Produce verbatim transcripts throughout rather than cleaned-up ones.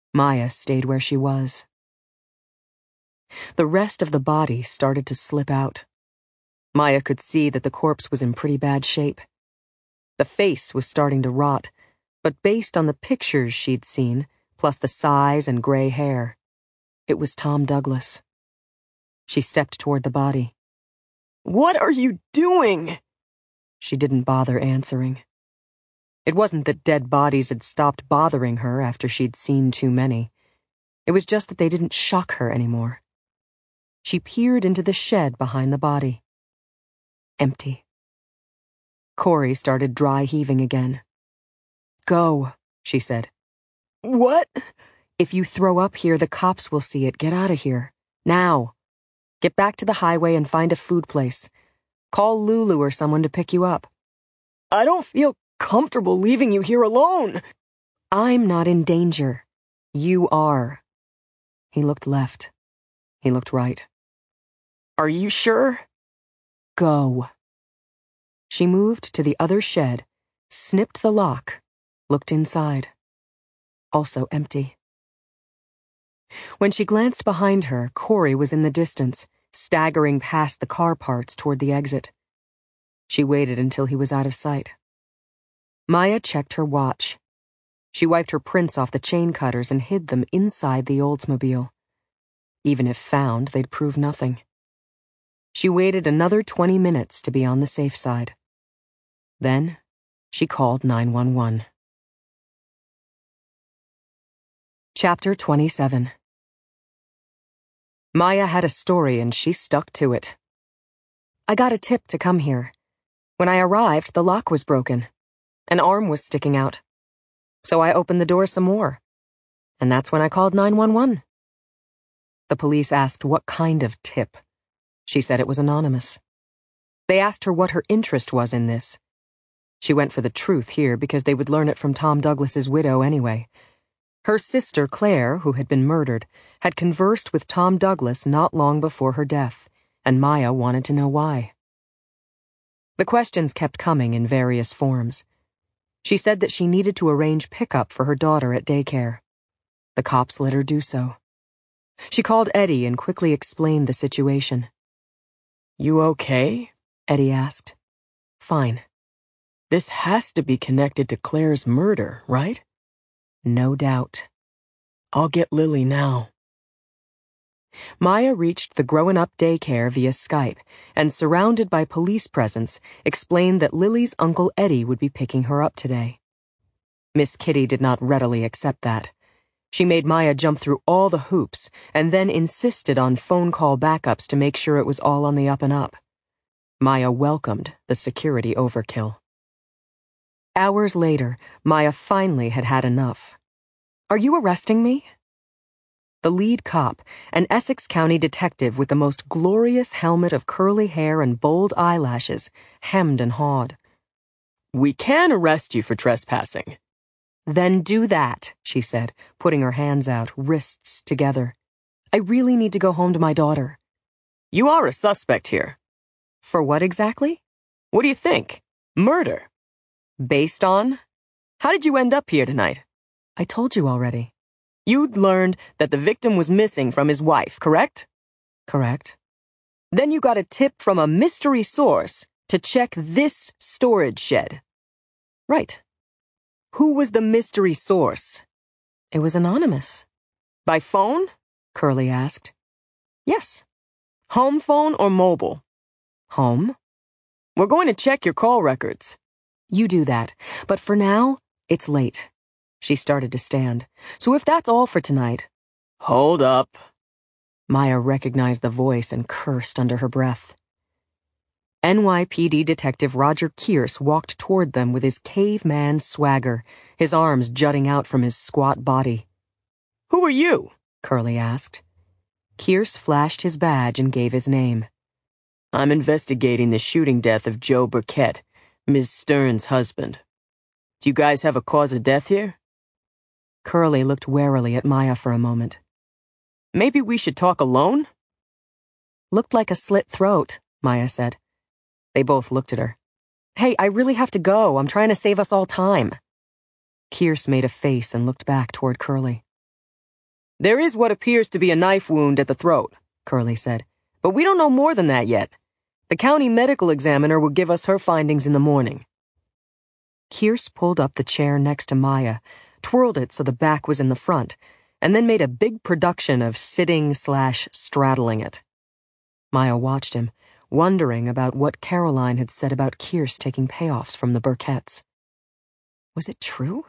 Maya stayed where she was. The rest of the body started to slip out. Maya could see that the corpse was in pretty bad shape. The face was starting to rot, but based on the pictures she'd seen, plus the size and gray hair, it was Tom Douglas. She stepped toward the body. "What are you doing?" She didn't bother answering. It wasn't that dead bodies had stopped bothering her after she'd seen too many. It was just that they didn't shock her anymore. She peered into the shed behind the body. Empty. Corey started dry heaving again. "Go," she said. "What?" "If you throw up here, the cops will see it. Get out of here. Now. Get back to the highway and find a food place. Call Lulu or someone to pick you up." "I don't feel comfortable leaving you here alone." "I'm not in danger. You are." He looked left. He looked right. "Are you sure?" "Go." She moved to the other shed, snipped the lock, looked inside. Also empty. When she glanced behind her, Corey was in the distance, staggering past the car parts toward the exit. She waited until he was out of sight. Maya checked her watch. She wiped her prints off the chain cutters and hid them inside the Oldsmobile. Even if found, they'd prove nothing. She waited another twenty minutes to be on the safe side. Then, she called nine one one. Chapter twenty-seven. Maya had a story and she stuck to it. "I got a tip to come here. When I arrived, the lock was broken. An arm was sticking out. So I opened the door some more. And that's when I called nine one one. The police asked what kind of tip. She said it was anonymous. They asked her what her interest was in this. She went for the truth here because they would learn it from Tom Douglas's widow anyway. Her sister, Claire, who had been murdered, had conversed with Tom Douglas not long before her death, and Maya wanted to know why. The questions kept coming in various forms. She said that she needed to arrange pickup for her daughter at daycare. The cops let her do so. She called Eddie and quickly explained the situation. "You okay?" Eddie asked. "Fine." "This has to be connected to Claire's murder, right?" "No doubt." "I'll get Lily now." Maya reached the growing-up daycare via Skype and, surrounded by police presence, explained that Lily's Uncle Eddie would be picking her up today. Miss Kitty did not readily accept that. She made Maya jump through all the hoops and then insisted on phone call backups to make sure it was all on the up and up. Maya welcomed the security overkill. Hours later, Maya finally had had enough. "Are you arresting me?" The lead cop, an Essex County detective with the most glorious helmet of curly hair and bold eyelashes, hemmed and hawed. "We can arrest you for trespassing." "Then do that," she said, putting her hands out, wrists together. "I really need to go home to my daughter." "You are a suspect here." "For what exactly?" "What do you think? Murder." "Based on?" "How did you end up here tonight?" "I told you already." "You'd learned that the victim was missing from his wife, correct?" "Correct." "Then you got a tip from a mystery source to check this storage shed." "Right." "Who was the mystery source?" "It was anonymous." "By phone?" Curly asked. "Yes." "Home phone or mobile?" "Home." "We're going to check your call records." "You do that. But for now, it's late." She started to stand. "So if that's all for tonight—" "Hold up." Maya recognized the voice and cursed under her breath. N Y P D Detective Roger Kearse walked toward them with his caveman swagger, his arms jutting out from his squat body. "Who are you?" Curly asked. Kearse flashed his badge and gave his name. "I'm investigating the shooting death of Joe Burkett, Miz Stern's husband. Do you guys have a cause of death here?" Curly looked warily at Maya for a moment. "Maybe we should talk alone?" "Looked like a slit throat," Maya said. They both looked at her. "Hey, I really have to go. I'm trying to save us all time." Kearse made a face and looked back toward Curly. There is what appears to be a knife wound at the throat, Curly said, but we don't know more than that yet. The county medical examiner will give us her findings in the morning. Kearse pulled up the chair next to Maya, twirled it so the back was in the front, and then made a big production of sitting slash straddling it. Maya watched him, wondering about what Caroline had said about Kearse taking payoffs from the Burketts. Was it true?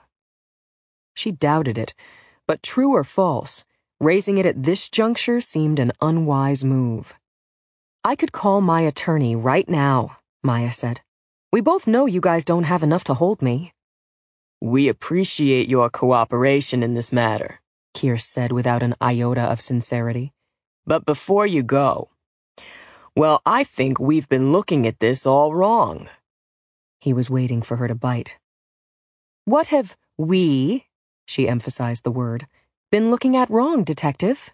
She doubted it, but true or false, raising it at this juncture seemed an unwise move. I could call my attorney right now, Maya said. We both know you guys don't have enough to hold me. We appreciate your cooperation in this matter, Kearse said without an iota of sincerity. But before you go, well, I think we've been looking at this all wrong. He was waiting for her to bite. What have we, she emphasized the word, been looking at wrong, Detective?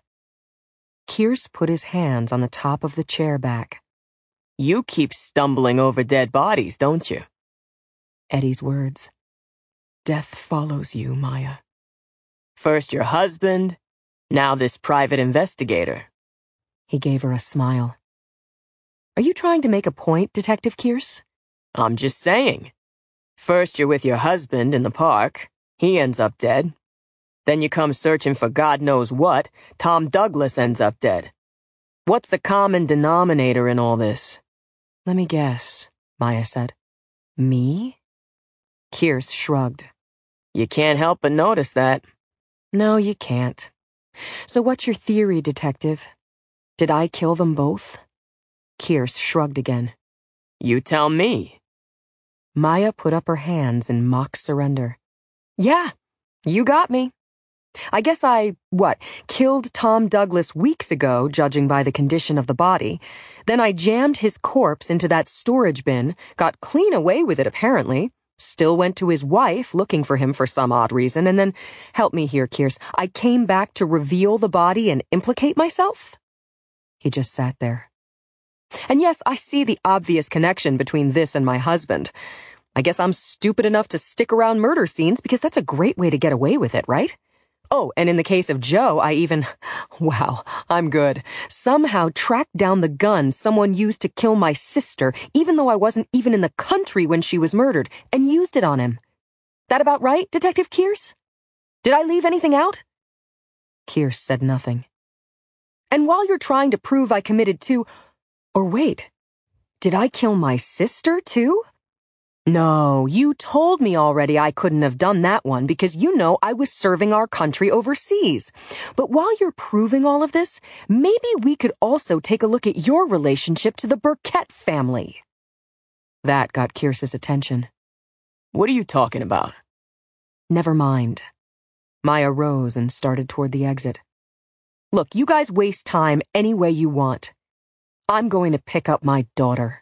Kearse put his hands on the top of the chair back. You keep stumbling over dead bodies, don't you? Eddie's words. Death follows you, Maya. First your husband, now this private investigator. He gave her a smile. Are you trying to make a point, Detective Kearse? I'm just saying. First you're with your husband in the park. He ends up dead. Then you come searching for God knows what. Tom Douglas ends up dead. What's the common denominator in all this? Let me guess, Maya said. Me? Kearse shrugged. You can't help but notice that. No, you can't. So what's your theory, Detective? Did I kill them both? Kearse shrugged again. You tell me. Maya put up her hands in mock surrender. Yeah, you got me. I guess I, what, killed Tom Douglas weeks ago, judging by the condition of the body. Then I jammed his corpse into that storage bin, got clean away with it apparently, still went to his wife looking for him for some odd reason, and then, help me here, Kearse, I came back to reveal the body and implicate myself? He just sat there. And yes, I see the obvious connection between this and my husband. I guess I'm stupid enough to stick around murder scenes because that's a great way to get away with it, right? Oh, and in the case of Joe, I even, wow, I'm good, somehow tracked down the gun someone used to kill my sister, even though I wasn't even in the country when she was murdered, and used it on him. That about right, Detective Kearse? Did I leave anything out? Kearse said nothing. And while you're trying to prove I committed two, or wait, did I kill my sister too? No, you told me already I couldn't have done that one because you know I was serving our country overseas. But while you're proving all of this, maybe we could also take a look at your relationship to the Burkett family. That got Kearse's attention. What are you talking about? Never mind. Maya rose and started toward the exit. Look, you guys waste time any way you want. I'm going to pick up my daughter.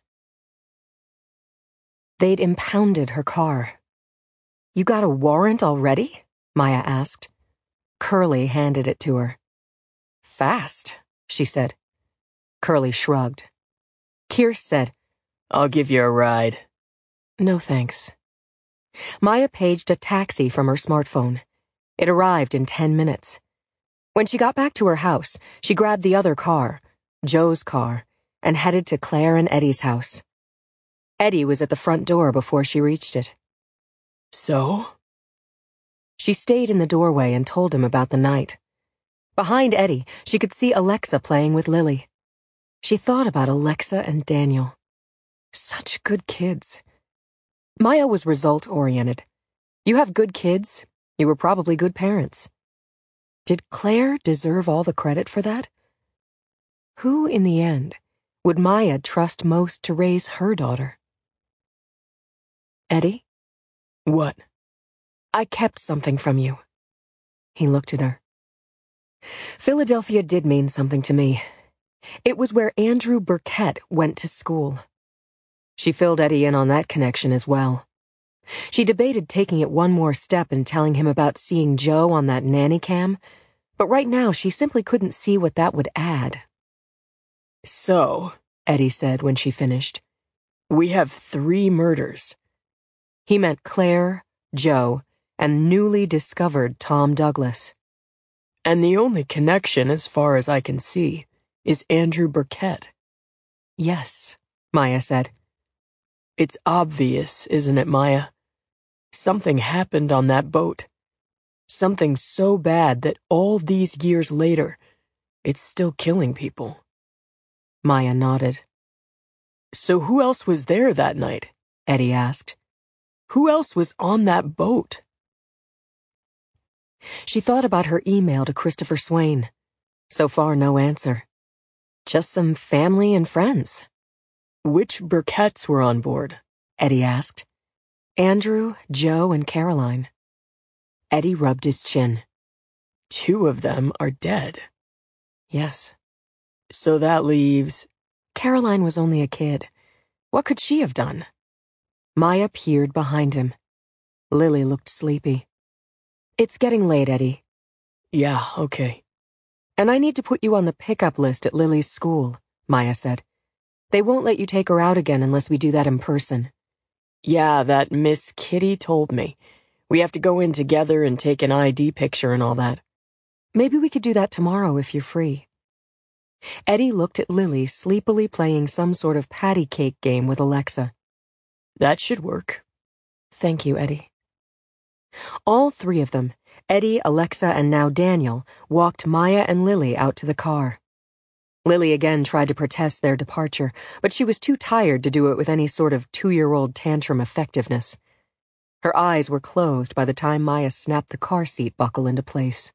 They'd impounded her car. You got a warrant already? Maya asked. Curly handed it to her. Fast, she said. Curly shrugged. Kearse said, I'll give you a ride. No thanks. Maya paged a taxi from her smartphone. It arrived in ten minutes. When she got back to her house, she grabbed the other car, Joe's car, and headed to Claire and Eddie's house. Eddie was at the front door before she reached it. So? She stayed in the doorway and told him about the night. Behind Eddie, she could see Alexa playing with Lily. She thought about Alexa and Daniel. Such good kids. Maya was result-oriented. You have good kids, you were probably good parents. Did Claire deserve all the credit for that? Who, in the end, would Maya trust most to raise her daughter? Eddie? What? I kept something from you. He looked at her. Philadelphia did mean something to me. It was where Andrew Burkett went to school. She filled Eddie in on that connection as well. She debated taking it one more step and telling him about seeing Joe on that nanny cam, but right now she simply couldn't see what that would add. So, Eddie said when she finished, we have three murders. He meant Claire, Joe, and newly discovered Tom Douglas. And the only connection, as far as I can see, is Andrew Burkett. Yes, Maya said. It's obvious, isn't it, Maya? Something happened on that boat. Something so bad that all these years later, it's still killing people. Maya nodded. So who else was there that night? Eddie asked. Who else was on that boat? She thought about her email to Christopher Swain. So far, no answer. Just some family and friends. Which Burketts were on board? Eddie asked. Andrew, Joe, and Caroline. Eddie rubbed his chin. Two of them are dead. Yes. So that leaves... Caroline was only a kid. What could she have done? Maya peered behind him. Lily looked sleepy. It's getting late, Eddie. Yeah, okay. And I need to put you on the pickup list at Lily's school, Maya said. They won't let you take her out again unless we do that in person. Yeah, that Miss Kitty told me. We have to go in together and take an I D picture and all that. Maybe we could do that tomorrow if you're free. Eddie looked at Lily sleepily playing some sort of patty cake game with Alexa. That should work. Thank you, Eddie. All three of them, Eddie, Alexa, and now Daniel, walked Maya and Lily out to the car. Lily again tried to protest their departure, but she was too tired to do it with any sort of two-year-old tantrum effectiveness. Her eyes were closed by the time Maya snapped the car seat buckle into place.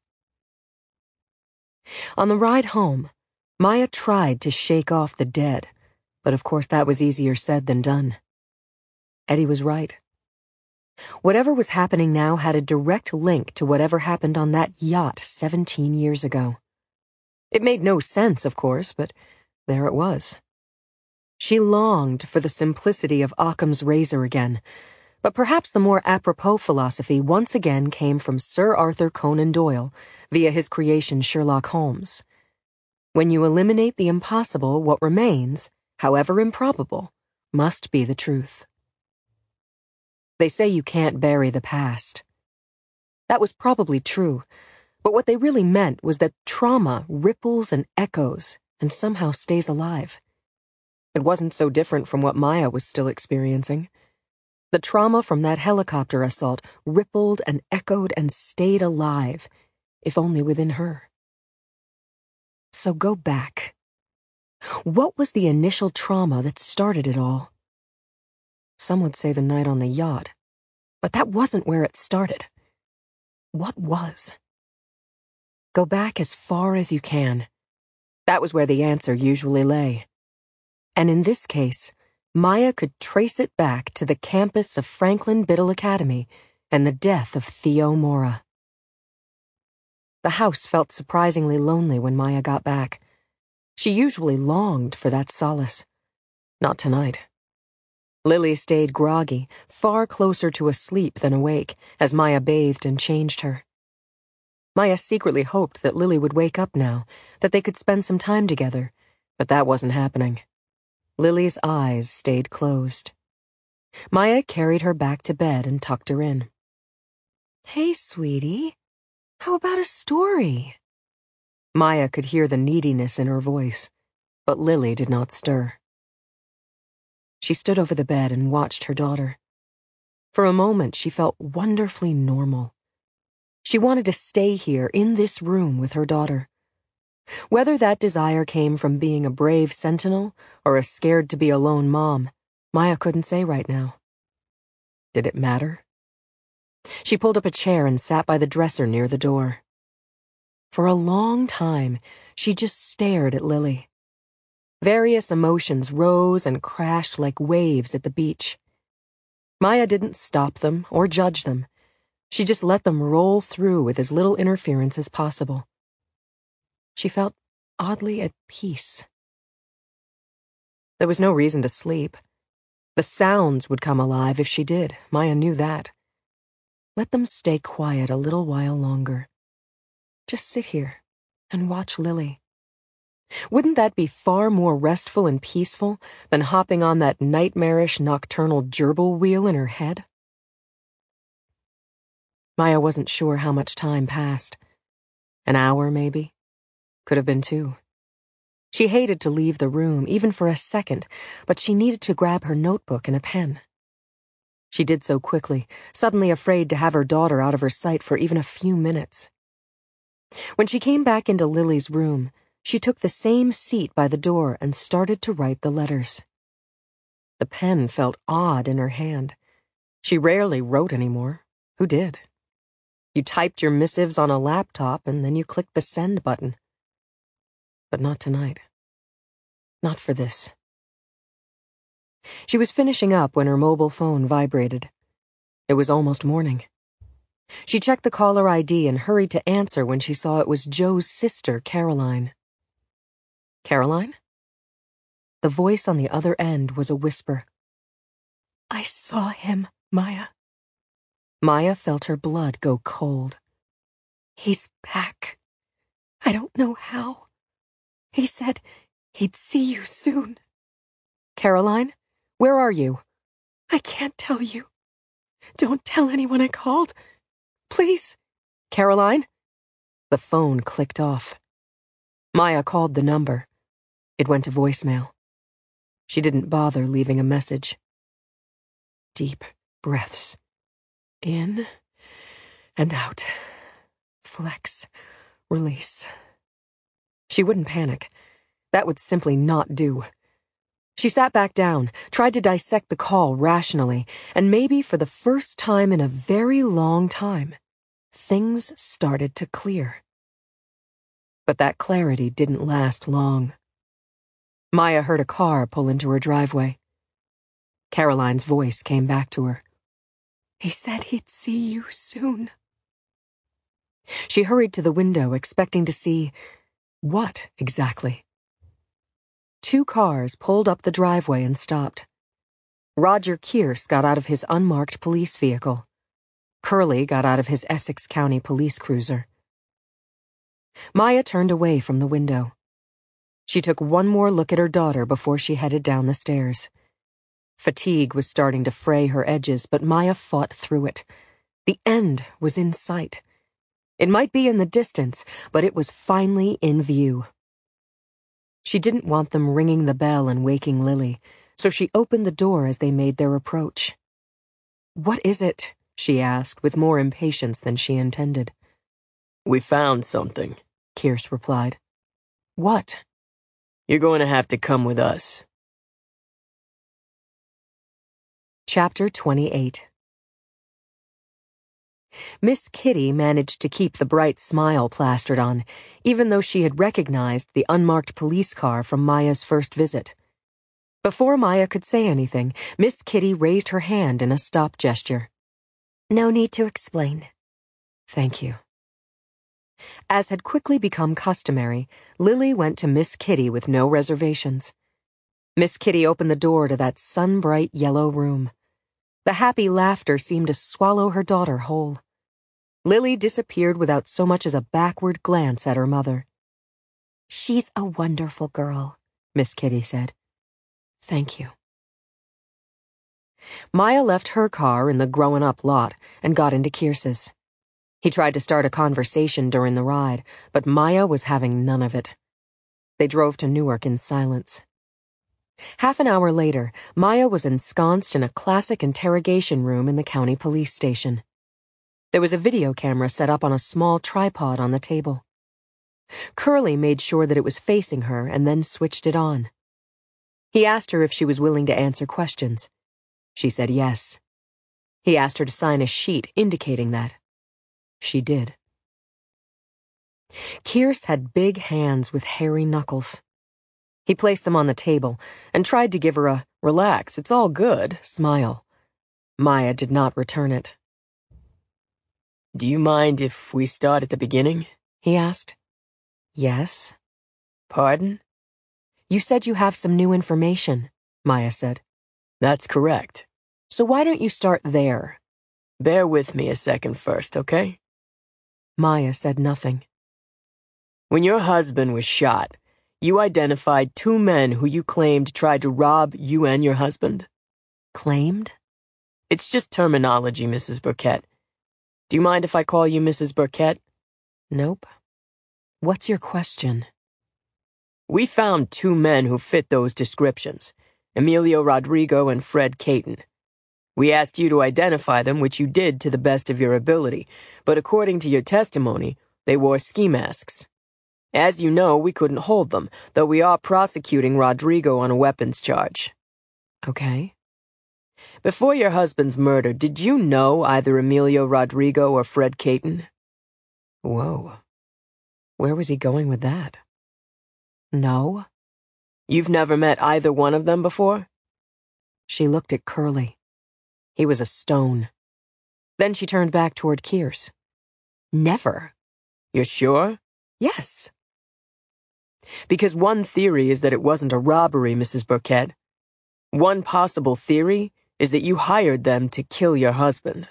On the ride home, Maya tried to shake off the dead, but of course that was easier said than done. Eddie was right. Whatever was happening now had a direct link to whatever happened on that yacht seventeen years ago. It made no sense, of course, but there it was. She longed for the simplicity of Occam's razor again, but perhaps the more apropos philosophy once again came from Sir Arthur Conan Doyle via his creation Sherlock Holmes. When you eliminate the impossible, what remains, however improbable, must be the truth. They say you can't bury the past. That was probably true, but what they really meant was that trauma ripples and echoes and somehow stays alive. It wasn't so different from what Maya was still experiencing. The trauma from that helicopter assault rippled and echoed and stayed alive, if only within her. So go back. What was the initial trauma that started it all? Some would say the night on the yacht, but that wasn't where it started. What was? Go back as far as you can. That was where the answer usually lay. And in this case, Maya could trace it back to the campus of Franklin Biddle Academy and the death of Theo Mora. The house felt surprisingly lonely when Maya got back. She usually longed for that solace. Not tonight. Lily stayed groggy, far closer to asleep than awake, as Maya bathed and changed her. Maya secretly hoped that Lily would wake up now, that they could spend some time together, but that wasn't happening. Lily's eyes stayed closed. Maya carried her back to bed and tucked her in. Hey, sweetie. How about a story? Maya could hear the neediness in her voice, but Lily did not stir. She stood over the bed and watched her daughter. For a moment, she felt wonderfully normal. She wanted to stay here in this room with her daughter. Whether that desire came from being a brave sentinel or a scared-to-be-alone mom, Maya couldn't say right now. Did it matter? She pulled up a chair and sat by the dresser near the door. For a long time, she just stared at Lily. Various emotions rose and crashed like waves at the beach. Maya didn't stop them or judge them. She just let them roll through with as little interference as possible. She felt oddly at peace. There was no reason to sleep. The sounds would come alive if she did, Maya knew that. Let them stay quiet a little while longer. Just sit here and watch Lily. Wouldn't that be far more restful and peaceful than hopping on that nightmarish nocturnal gerbil wheel in her head? Maya wasn't sure how much time passed. An hour, maybe. Could have been two. She hated to leave the room, even for a second, but she needed to grab her notebook and a pen. She did so quickly, suddenly afraid to have her daughter out of her sight for even a few minutes. When she came back into Lily's room, she took the same seat by the door and started to write the letters. The pen felt odd in her hand. She rarely wrote anymore. Who did? You typed your missives on a laptop and then you clicked the send button. But not tonight. Not for this. She was finishing up when her mobile phone vibrated. It was almost morning. She checked the caller I D and hurried to answer when she saw it was Joe's sister, Caroline. Caroline? The voice on the other end was a whisper. I saw him, Maya. Maya felt her blood go cold. He's back. I don't know how. He said he'd see you soon. Caroline, where are you? I can't tell you. Don't tell anyone I called. Please. Caroline? The phone clicked off. Maya called the number. It went to voicemail. She didn't bother leaving a message. Deep breaths. In and out. Flex. Release. She wouldn't panic. That would simply not do. She sat back down, tried to dissect the call rationally, and maybe for the first time in a very long time, things started to clear. But that clarity didn't last long. Maya heard a car pull into her driveway. Caroline's voice came back to her. He said he'd see you soon. She hurried to the window, expecting to see what exactly? Two cars pulled up the driveway and stopped. Roger Kearse got out of his unmarked police vehicle. Curly got out of his Essex County police cruiser. Maya turned away from the window. She took one more look at her daughter before she headed down the stairs. Fatigue was starting to fray her edges, but Maya fought through it. The end was in sight. It might be in the distance, but it was finally in view. She didn't want them ringing the bell and waking Lily, so she opened the door as they made their approach. "What is it?" she asked, with more impatience than she intended. "We found something," Kearse replied. "What?" "You're going to have to come with us." Chapter twenty-eight. Miss Kitty managed to keep the bright smile plastered on, even though she had recognized the unmarked police car from Maya's first visit. Before Maya could say anything, Miss Kitty raised her hand in a stop gesture. "No need to explain." "Thank you." As had quickly become customary, Lily went to Miss Kitty with no reservations. Miss Kitty opened the door to that sun-bright yellow room. The happy laughter seemed to swallow her daughter whole. Lily disappeared without so much as a backward glance at her mother. "She's a wonderful girl," Miss Kitty said. "Thank you." Maya left her car in the growing-up lot and got into Kearse's. He tried to start a conversation during the ride, but Maya was having none of it. They drove to Newark in silence. Half an hour later, Maya was ensconced in a classic interrogation room in the county police station. There was a video camera set up on a small tripod on the table. Curly made sure that it was facing her and then switched it on. He asked her if she was willing to answer questions. She said yes. He asked her to sign a sheet indicating that. She did. Kearse had big hands with hairy knuckles. He placed them on the table and tried to give her a "relax, it's all good" smile. Maya did not return it. "Do you mind if we start at the beginning?" he asked. "Yes." "Pardon?" "You said you have some new information," Maya said. "That's correct." "So why don't you start there?" "Bear with me a second first, okay?" Maya said nothing. "When your husband was shot, you identified two men who you claimed tried to rob you and your husband." "Claimed?" "It's just terminology, Missus Burkett. Do you mind if I call you Missus Burkett?" "Nope." What's your question? We found two men who fit those descriptions, Emilio Rodrigo and Fred Caton. We asked you to identify them, which you did to the best of your ability, but according to your testimony, they wore ski masks. As you know, we couldn't hold them, though we are prosecuting Rodrigo on a weapons charge. Okay. Before your husband's murder, did you know either Emilio Rodrigo or Fred Caton? Whoa. Where was he going with that? No. You've never met either one of them before? She looked at Curly. He was a stone. Then she turned back toward Kearse. Never. You're sure? Yes. Because one theory is that it wasn't a robbery, Missus Burkett. One possible theory is that you hired them to kill your husband.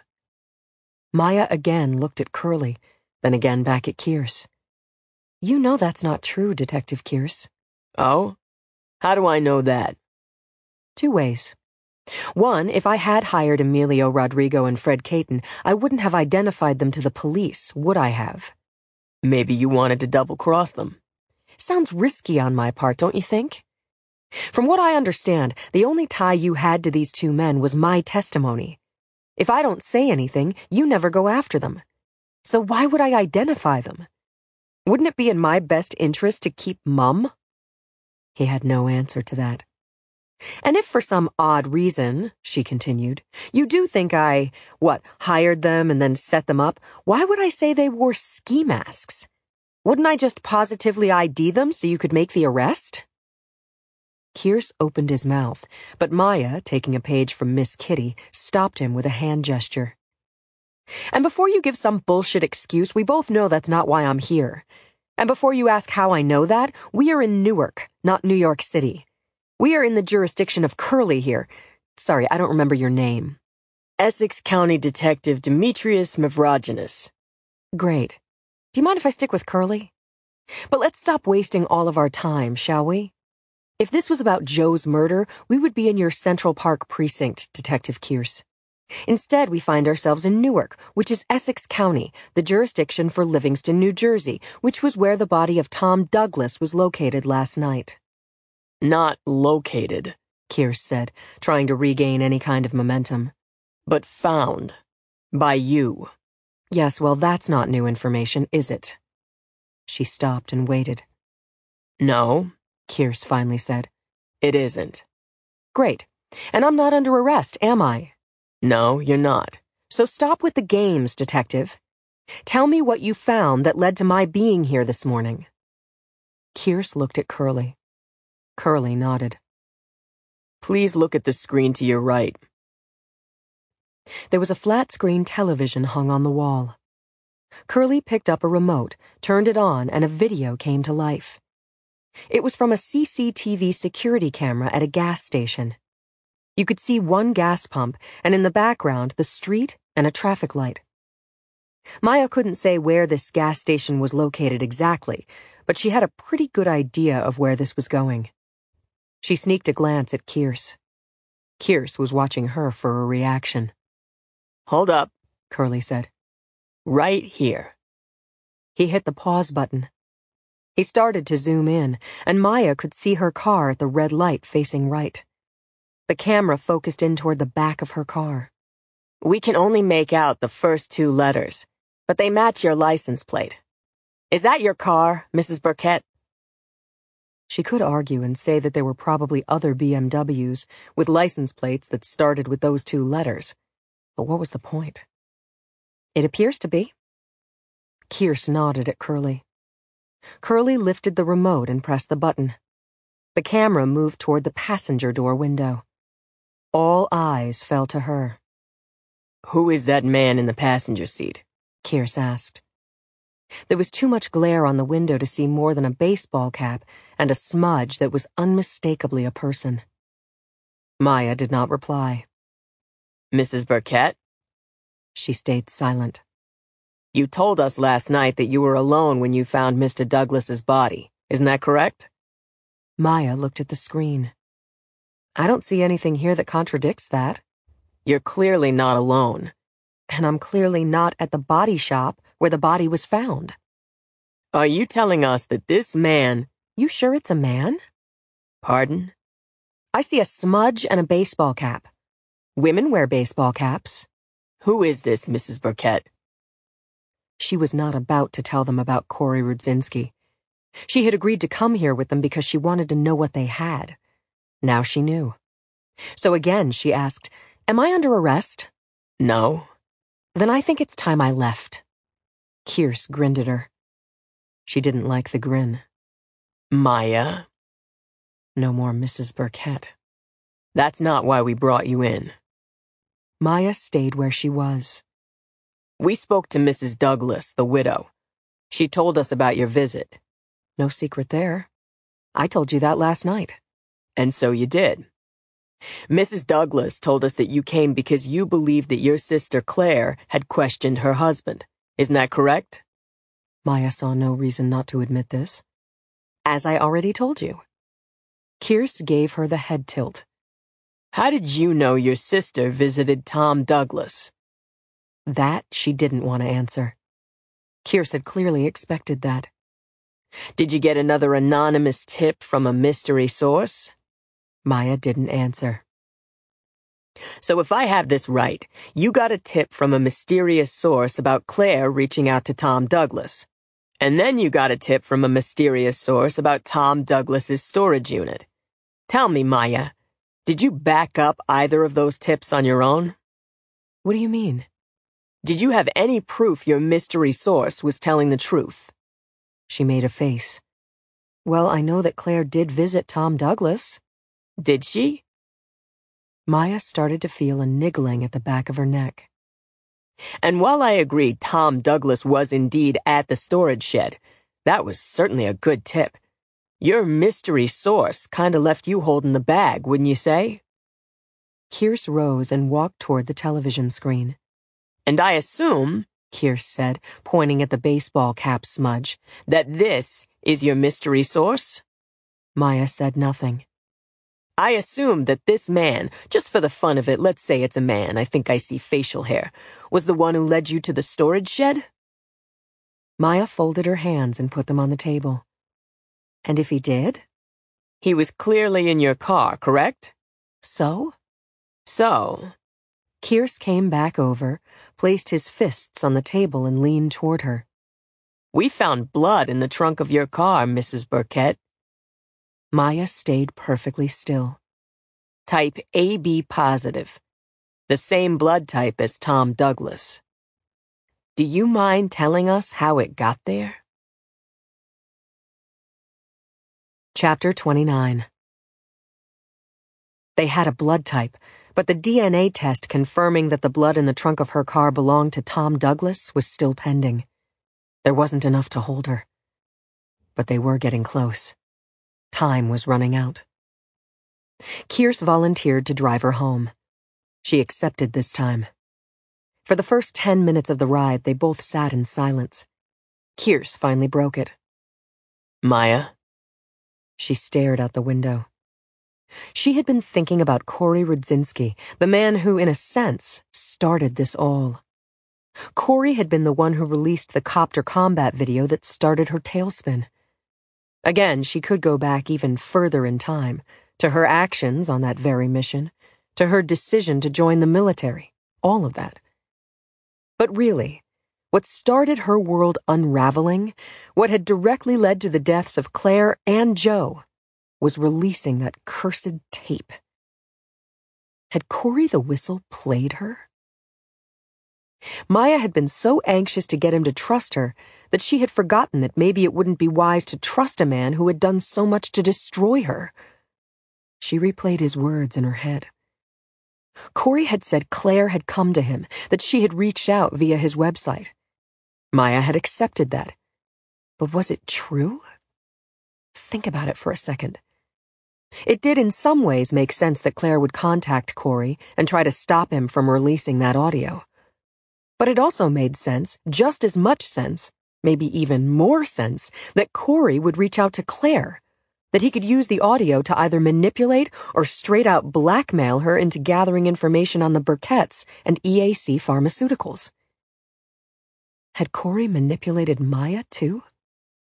Maya again looked at Curly, then again back at Kearse. You know that's not true, Detective Kearse. Oh? How do I know that? Two ways. One, if I had hired Emilio Rodrigo and Fred Caton, I wouldn't have identified them to the police, would I have? Maybe you wanted to double-cross them. Sounds risky on my part, don't you think? From what I understand, the only tie you had to these two men was my testimony. If I don't say anything, you never go after them. So why would I identify them? Wouldn't it be in my best interest to keep mum? He had no answer to that. And if for some odd reason, she continued, you do think I, what, hired them and then set them up, why would I say they wore ski masks? Wouldn't I just positively I D them so you could make the arrest? Kearse opened his mouth, but Maya, taking a page from Miss Kitty, stopped him with a hand gesture. And before you give some bullshit excuse, we both know that's not why I'm here. And before you ask how I know that, we are in Newark, not New York City. We are in the jurisdiction of Curly here. Sorry, I don't remember your name. Essex County Detective Demetrius Mavrogenis. Great. Do you mind if I stick with Curly? But let's stop wasting all of our time, shall we? If this was about Joe's murder, we would be in your Central Park precinct, Detective Kearse. Instead, we find ourselves in Newark, which is Essex County, the jurisdiction for Livingston, New Jersey, which was where the body of Tom Douglas was located last night. Not located, Kearse said, trying to regain any kind of momentum. But found. By you. Yes, well, that's not new information, is it? She stopped and waited. No, Kearse finally said. It isn't. Great. And I'm not under arrest, am I? No, you're not. So stop with the games, Detective. Tell me what you found that led to my being here this morning. Kearse looked at Curly. Curly nodded. Please look at the screen to your right. There was a flat-screen television hung on the wall. Curly picked up a remote, turned it on, and a video came to life. It was from a C C T V security camera at a gas station. You could see one gas pump, and in the background, the street and a traffic light. Maya couldn't say where this gas station was located exactly, but she had a pretty good idea of where this was going. She sneaked a glance at Kearse. Kearse was watching her for a reaction. Hold up, Curly said. Right here. He hit the pause button. He started to zoom in, and Maya could see her car at the red light facing right. The camera focused in toward the back of her car. We can only make out the first two letters, but they match your license plate. Is that your car, Missus Burkett? She could argue and say that there were probably other B M Ws with license plates that started with those two letters. But what was the point? It appears to be. Kearse nodded at Curly. Curly lifted the remote and pressed the button. The camera moved toward the passenger door window. All eyes fell to her. Who is that man in the passenger seat? Kearse asked. There was too much glare on the window to see more than a baseball cap and a smudge that was unmistakably a person. Maya did not reply. Missus Burkett? She stayed silent. You told us last night that you were alone when you found Mister Douglas's body. Isn't that correct? Maya looked at the screen. I don't see anything here that contradicts that. You're clearly not alone. And I'm clearly not at the body shop where the body was found. Are you telling us that this man... You sure it's a man? Pardon? I see a smudge and a baseball cap. Women wear baseball caps. Who is this, Missus Burkett? She was not about to tell them about Corey Rudzinski. She had agreed to come here with them because she wanted to know what they had. Now she knew. So again she asked, "Am I under arrest?" No. Then I think it's time I left. Kierce grinned at her. She didn't like the grin. Maya? No more Missus Burkett. That's not why we brought you in. Maya stayed where she was. We spoke to Missus Douglas, the widow. She told us about your visit. No secret there. I told you that last night. And so you did. Missus Douglas told us that you came because you believed that your sister Claire had questioned her husband. Isn't that correct? Maya saw no reason not to admit this. As I already told you. Kierce gave her the head tilt. How did you know your sister visited Tom Douglas? That she didn't want to answer. Kierce had clearly expected that. Did you get another anonymous tip from a mystery source? Maya didn't answer. So if I have this right, you got a tip from a mysterious source about Claire reaching out to Tom Douglas. And then you got a tip from a mysterious source about Tom Douglas's storage unit. Tell me, Maya, did you back up either of those tips on your own? What do you mean? Did you have any proof your mystery source was telling the truth? She made a face. Well, I know that Claire did visit Tom Douglas. Did she? Maya started to feel a niggling at the back of her neck. And while I agree Tom Douglas was indeed at the storage shed, that was certainly a good tip. Your mystery source kind of left you holding the bag, wouldn't you say? Kierce rose and walked toward the television screen. And I assume, Kierce said, pointing at the baseball cap smudge, that this is your mystery source? Maya said nothing. I assume that this man, just for the fun of it, let's say it's a man, I think I see facial hair, was the one who led you to the storage shed? Maya folded her hands and put them on the table. And if he did? He was clearly in your car, correct? So? So? Kierce came back over, placed his fists on the table and leaned toward her. We found blood in the trunk of your car, Missus Burkett. Maya stayed perfectly still. Type A B positive. The same blood type as Tom Douglas. Do you mind telling us how it got there? Chapter twenty-nine. They had a blood type, but the D N A test confirming that the blood in the trunk of her car belonged to Tom Douglas was still pending. There wasn't enough to hold her. But they were getting close. Time was running out. Kierce volunteered to drive her home. She accepted this time. For the first ten minutes of the ride, they both sat in silence. Kierce finally broke it. Maya? She stared out the window. She had been thinking about Corey Rudzinski, the man who, in a sense, started this all. Corey had been the one who released the copter combat video that started her tailspin. Again, she could go back even further in time, to her actions on that very mission, to her decision to join the military, all of that. But really, what started her world unraveling, what had directly led to the deaths of Claire and Joe, was releasing that cursed tape. Had Corey the Whistle played her? Maya had been so anxious to get him to trust her that she had forgotten that maybe it wouldn't be wise to trust a man who had done so much to destroy her. She replayed his words in her head. Corey had said Claire had come to him, that she had reached out via his website. Maya had accepted that. But was it true? Think about it for a second. It did in some ways make sense that Claire would contact Corey and try to stop him from releasing that audio. But it also made sense, just as much sense, maybe even more sense, that Corey would reach out to Claire, that he could use the audio to either manipulate or straight out blackmail her into gathering information on the Burketts and E A C Pharmaceuticals. Had Corey manipulated Maya too?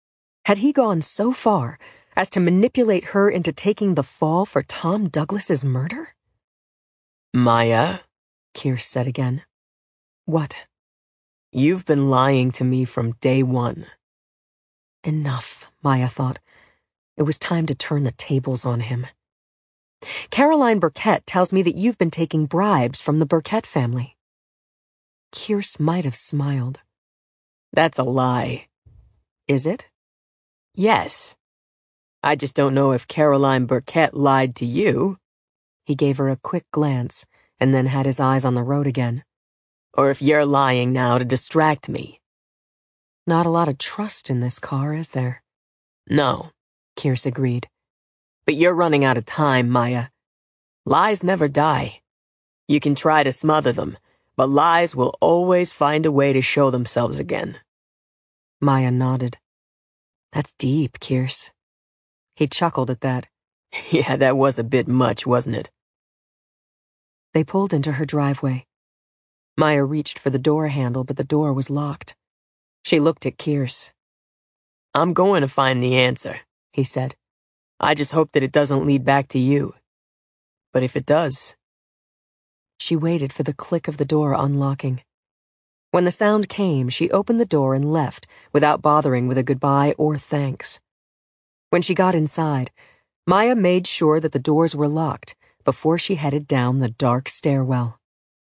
Had he gone so far as to manipulate her into taking the fall for Tom Douglas's murder? Maya, Kearse said again. What? You've been lying to me from day one. Enough, Maya thought. It was time to turn the tables on him. Caroline Burkett tells me that you've been taking bribes from the Burkett family. Kearse might have smiled. That's a lie. Is it? Yes. I just don't know if Caroline Burkett lied to you. He gave her a quick glance and then had his eyes on the road again. Or if you're lying now to distract me. Not a lot of trust in this car, is there? No, Kearse agreed. But you're running out of time, Maya. Lies never die. You can try to smother them, but lies will always find a way to show themselves again. Maya nodded. That's deep, Kearse. He chuckled at that. Yeah, that was a bit much, wasn't it? They pulled into her driveway. Maya reached for the door handle, but the door was locked. She looked at Kearse. I'm going to find the answer, he said. I just hope that it doesn't lead back to you. But if it does... She waited for the click of the door unlocking. When the sound came, she opened the door and left without bothering with a goodbye or thanks. When she got inside, Maya made sure that the doors were locked before she headed down the dark stairwell.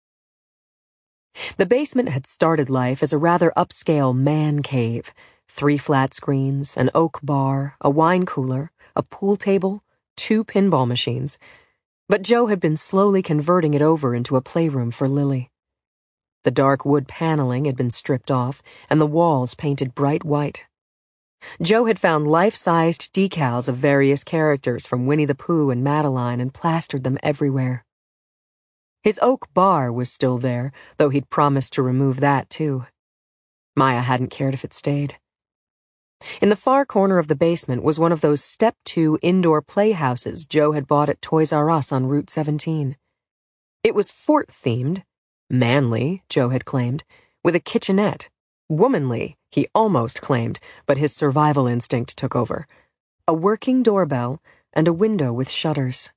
The basement had started life as a rather upscale man cave. Three flat screens, an oak bar, a wine cooler, a pool table, two pinball machines. But Joe had been slowly converting it over into a playroom for Lily. The dark wood paneling had been stripped off, and the walls painted bright white. Joe had found life-sized decals of various characters from Winnie the Pooh and Madeline and plastered them everywhere. His oak bar was still there, though he'd promised to remove that too. Maya hadn't cared if it stayed. In the far corner of the basement was one of those step-two indoor playhouses Joe had bought at Toys R Us on Route seventeen. It was fort-themed, manly, Joe had claimed, with a kitchenette. Womanly, he almost claimed, but his survival instinct took over. A working doorbell and a window with shutters.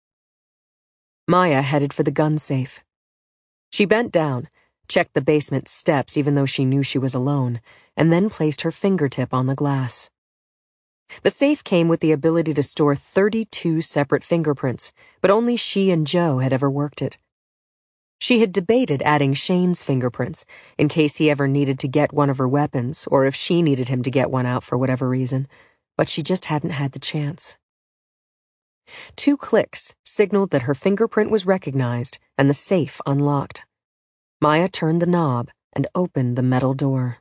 Maya headed for the gun safe. She bent down, checked the basement steps even though she knew she was alone, and then placed her fingertip on the glass. The safe came with the ability to store thirty-two separate fingerprints, but only she and Joe had ever worked it. She had debated adding Shane's fingerprints in case he ever needed to get one of her weapons or if she needed him to get one out for whatever reason, but she just hadn't had the chance. Two clicks signaled that her fingerprint was recognized and the safe unlocked. Maya turned the knob and opened the metal door.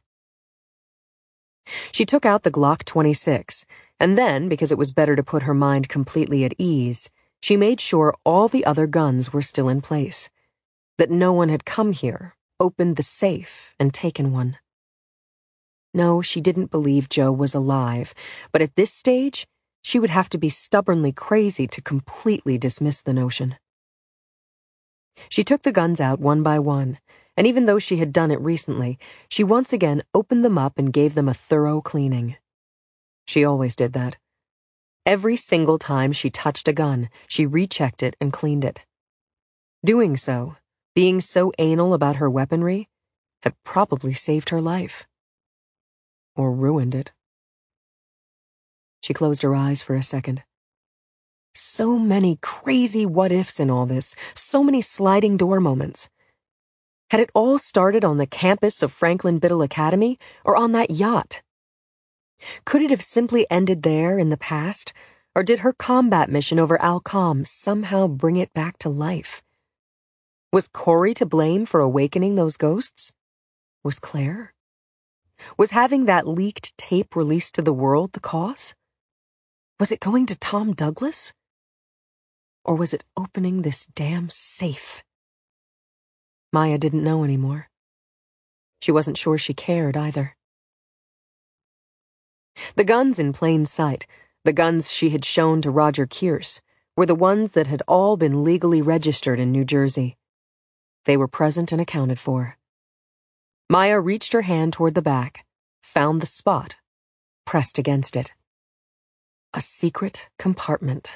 She took out the Glock twenty-six, and then, because it was better to put her mind completely at ease, she made sure all the other guns were still in place. That no one had come here, opened the safe, and taken one. No, she didn't believe Joe was alive, but at this stage, she would have to be stubbornly crazy to completely dismiss the notion. She took the guns out one by one, and even though she had done it recently, she once again opened them up and gave them a thorough cleaning. She always did that. Every single time she touched a gun, she rechecked it and cleaned it. Doing so, being so anal about her weaponry, had probably saved her life. Or ruined it. She closed her eyes for a second. So many crazy what-ifs in all this, so many sliding door moments. Had it all started on the campus of Franklin Biddle Academy or on that yacht? Could it have simply ended there in the past, or did her combat mission over Al-Qam somehow bring it back to life? Was Corey to blame for awakening those ghosts? Was Claire? Was having that leaked tape released to the world the cause? Was it going to Tom Douglas? Or was it opening this damn safe? Maya didn't know anymore. She wasn't sure she cared either. The guns in plain sight, the guns she had shown to Roger Kearse, were the ones that had all been legally registered in New Jersey. They were present and accounted for. Maya reached her hand toward the back, found the spot, pressed against it. A secret compartment.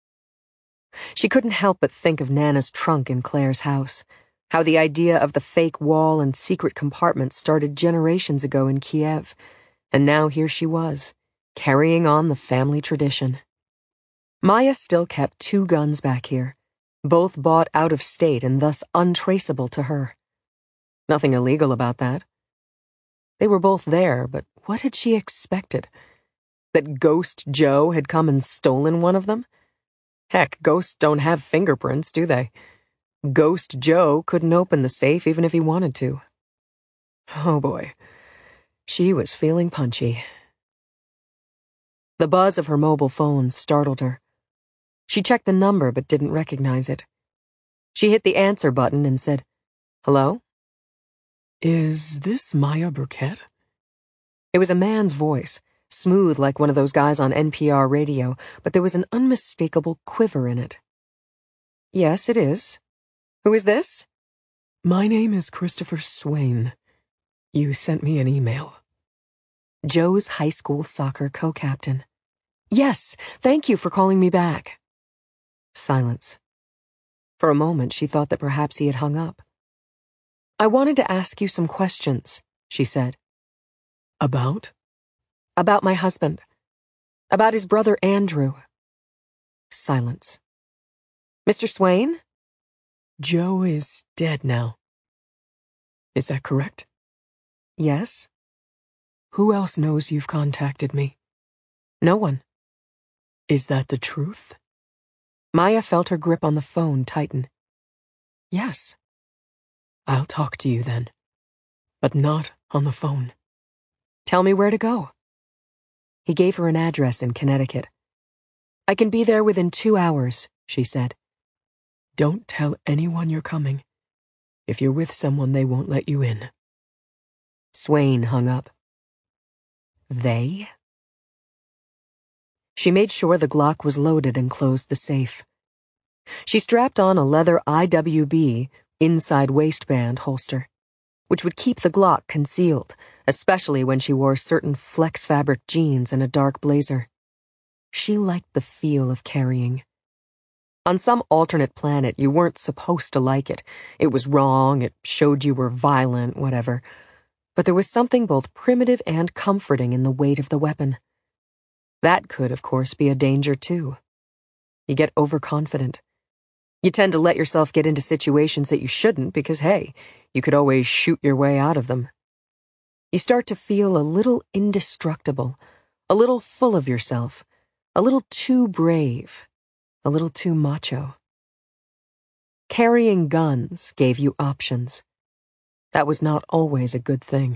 She couldn't help but think of Nana's trunk in Claire's house, how the idea of the fake wall and secret compartment started generations ago in Kiev, and now here she was, carrying on the family tradition. Maya still kept two guns back here, both bought out of state and thus untraceable to her. Nothing illegal about that. They were both there, but what had she expected? That Ghost Joe had come and stolen one of them? Heck, ghosts don't have fingerprints, do they? Ghost Joe couldn't open the safe even if he wanted to. Oh boy, she was feeling punchy. The buzz of her mobile phone startled her. She checked the number but didn't recognize it. She hit the answer button and said, "Hello?" "Is this Maya Burkett?" It was a man's voice, smooth like one of those guys on N P R radio, but there was an unmistakable quiver in it. "Yes, it is. Who is this?" "My name is Christopher Swain. You sent me an email." Joe's high school soccer co-captain. "Yes, thank you for calling me back." Silence. For a moment, she thought that perhaps he had hung up. "I wanted to ask you some questions," she said. "About?" "About my husband. About his brother Andrew." Silence. "Mister Swain?" "Joe is dead now. Is that correct?" "Yes." "Who else knows you've contacted me?" "No one." "Is that the truth?" Maya felt her grip on the phone tighten. "Yes." "I'll talk to you then, but not on the phone." "Tell me where to go." He gave her an address in Connecticut. "I can be there within two hours," she said. "Don't tell anyone you're coming. If you're with someone, they won't let you in." Swain hung up. They? She made sure the Glock was loaded and closed the safe. She strapped on a leather I W B inside waistband holster, which would keep the Glock concealed, especially when she wore certain flex fabric jeans and a dark blazer. She liked the feel of carrying. On some alternate planet, you weren't supposed to like it. It was wrong, it showed you were violent, whatever. But there was something both primitive and comforting in the weight of the weapon. That could, of course, be a danger, too. You get overconfident. You tend to let yourself get into situations that you shouldn't because, hey, you could always shoot your way out of them. You start to feel a little indestructible, a little full of yourself, a little too brave, a little too macho. Carrying guns gave you options. That was not always a good thing.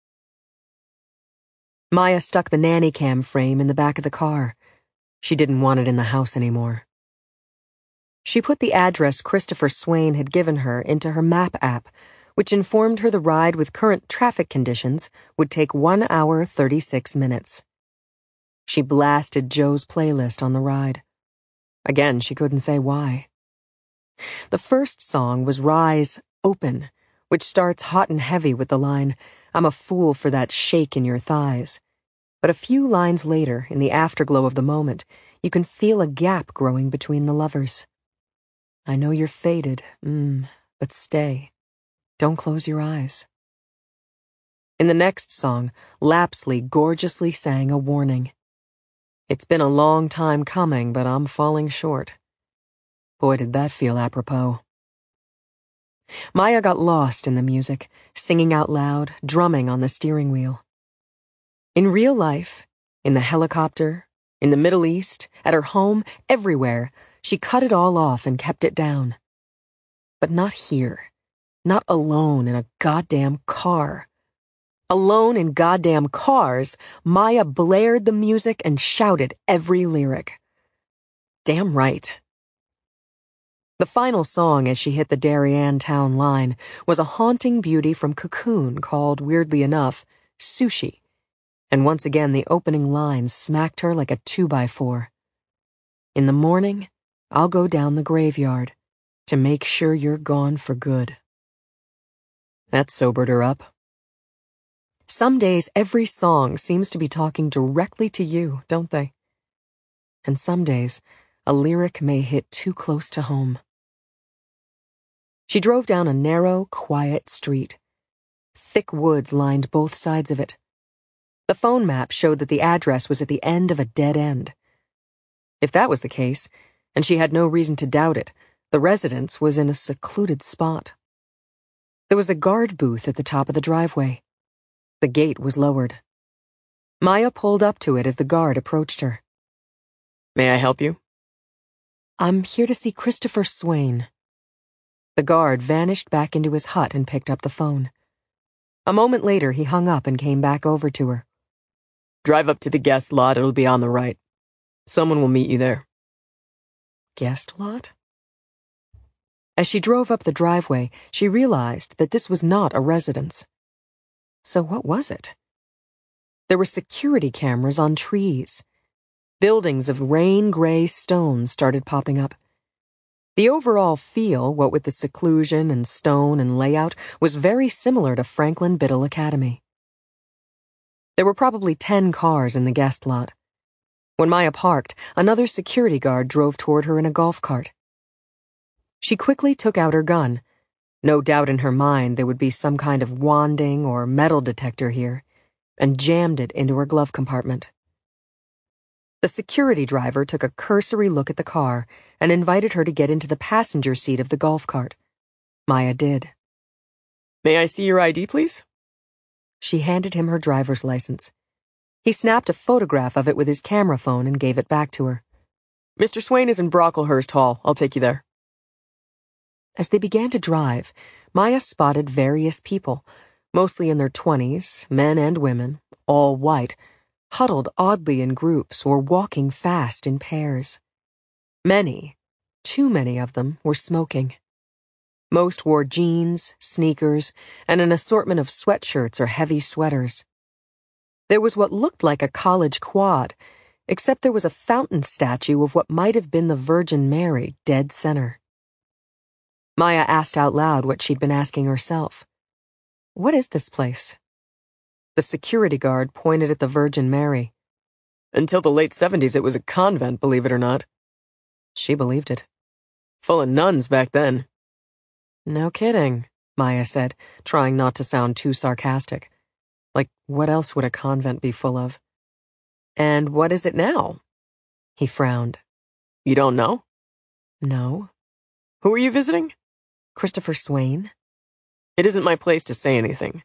Maya stuck the nanny cam frame in the back of the car. She didn't want it in the house anymore. She put the address Christopher Swain had given her into her map app, which informed her the ride with current traffic conditions would take one hour, thirty-six minutes. She blasted Joe's playlist on the ride. Again, she couldn't say why. The first song was Rye's Open, which starts hot and heavy with the line, "I'm a fool for that shake in your thighs." But a few lines later, in the afterglow of the moment, you can feel a gap growing between the lovers. "I know you're faded, mm, but stay. Don't close your eyes." In the next song, Lapsley gorgeously sang a warning. "It's been a long time coming, but I'm falling short." Boy, did that feel apropos. Maya got lost in the music, singing out loud, drumming on the steering wheel. In real life, in the helicopter, in the Middle East, at her home, everywhere, she cut it all off and kept it down. But not here. Not alone in a goddamn car. Alone in goddamn cars, Maya blared the music and shouted every lyric. Damn right. The final song as she hit the Darien town line was a haunting beauty from Cocoon called, weirdly enough, Sushi. And once again the opening lines smacked her like a two-by-four. "In the morning, I'll go down the graveyard to make sure you're gone for good." That sobered her up. Some days every song seems to be talking directly to you, don't they? And some days a lyric may hit too close to home. She drove down a narrow, quiet street. Thick woods lined both sides of it. The phone map showed that the address was at the end of a dead end. If that was the case, and she had no reason to doubt it, the residence was in a secluded spot. There was a guard booth at the top of the driveway. The gate was lowered. Maya pulled up to it as the guard approached her. May I help you? I'm here to see Christopher Swain. The guard vanished back into his hut and picked up the phone. A moment later, he hung up and came back over to her. Drive up to the guest lot, it'll be on the right. Someone will meet you there. Guest lot? As she drove up the driveway, she realized that this was not a residence. So what was it? There were security cameras on trees. Buildings of rain-gray stone started popping up. The overall feel, what with the seclusion and stone and layout, was very similar to Franklin Biddle Academy. There were probably ten cars in the guest lot. When Maya parked, another security guard drove toward her in a golf cart. She quickly took out her gun. No doubt in her mind there would be some kind of wanding or metal detector here, and jammed it into her glove compartment. The security driver took a cursory look at the car and invited her to get into the passenger seat of the golf cart. Maya did. May I see your I D, please? She handed him her driver's license. He snapped a photograph of it with his camera phone and gave it back to her. Mister Swain is in Brocklehurst Hall. I'll take you there. As they began to drive, Maya spotted various people, mostly in their twenties, men and women, all white, huddled oddly in groups or walking fast in pairs. Many, too many of them, were smoking. Most wore jeans, sneakers, and an assortment of sweatshirts or heavy sweaters. There was what looked like a college quad, except there was a fountain statue of what might have been the Virgin Mary dead center. Maya asked out loud what she'd been asking herself. What is this place? The security guard pointed at the Virgin Mary. Until the late seventies, it was a convent, believe it or not. She believed it. Full of nuns back then. No kidding, Maya said, trying not to sound too sarcastic. Like, what else would a convent be full of? And what is it now? He frowned. You don't know? No. Who are you visiting? Christopher Swain. It isn't my place to say anything.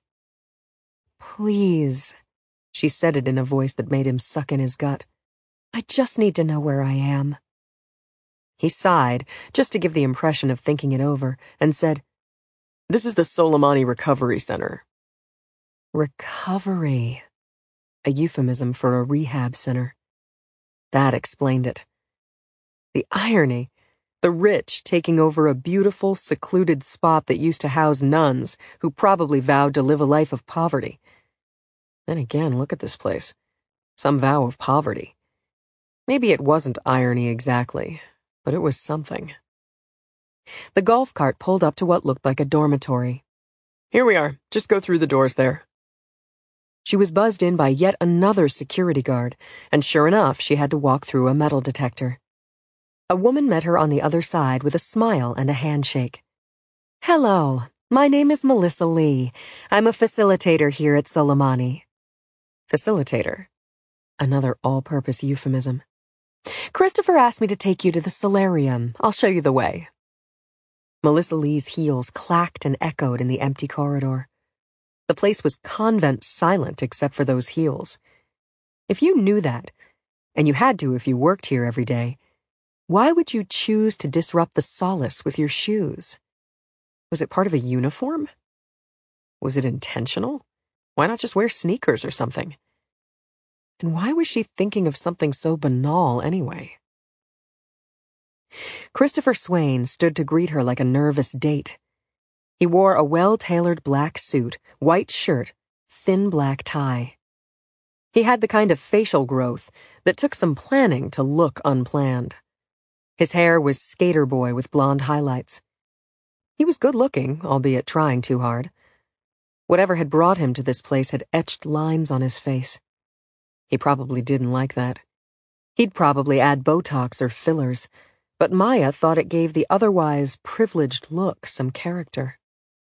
Please. She said it in a voice that made him suck in his gut. I just need to know where I am. He sighed, just to give the impression of thinking it over, and said, This is the Soleimani Recovery Center. Recovery. A euphemism for a rehab center. That explained it. The irony. The rich taking over a beautiful, secluded spot that used to house nuns who probably vowed to live a life of poverty. Then again, look at this place. Some vow of poverty. Maybe it wasn't irony exactly, but it was something. The golf cart pulled up to what looked like a dormitory. Here we are. Just go through the doors there. She was buzzed in by yet another security guard, and sure enough, she had to walk through a metal detector. A woman met her on the other side with a smile and a handshake. Hello, my name is Melissa Lee. I'm a facilitator here at Soleimani. Facilitator? Another all-purpose euphemism. Christopher asked me to take you to the solarium. I'll show you the way. Melissa Lee's heels clacked and echoed in the empty corridor. The place was convent silent except for those heels. If you knew that, and you had to if you worked here every day, why would you choose to disrupt the solace with your shoes? Was it part of a uniform? Was it intentional? Why not just wear sneakers or something? And why was she thinking of something so banal anyway? Christopher Swain stood to greet her like a nervous date. He wore a well-tailored black suit, white shirt, thin black tie. He had the kind of facial growth that took some planning to look unplanned. His hair was skater boy with blonde highlights. He was good-looking, albeit trying too hard. Whatever had brought him to this place had etched lines on his face. He probably didn't like that. He'd probably add Botox or fillers, but Maya thought it gave the otherwise privileged look some character.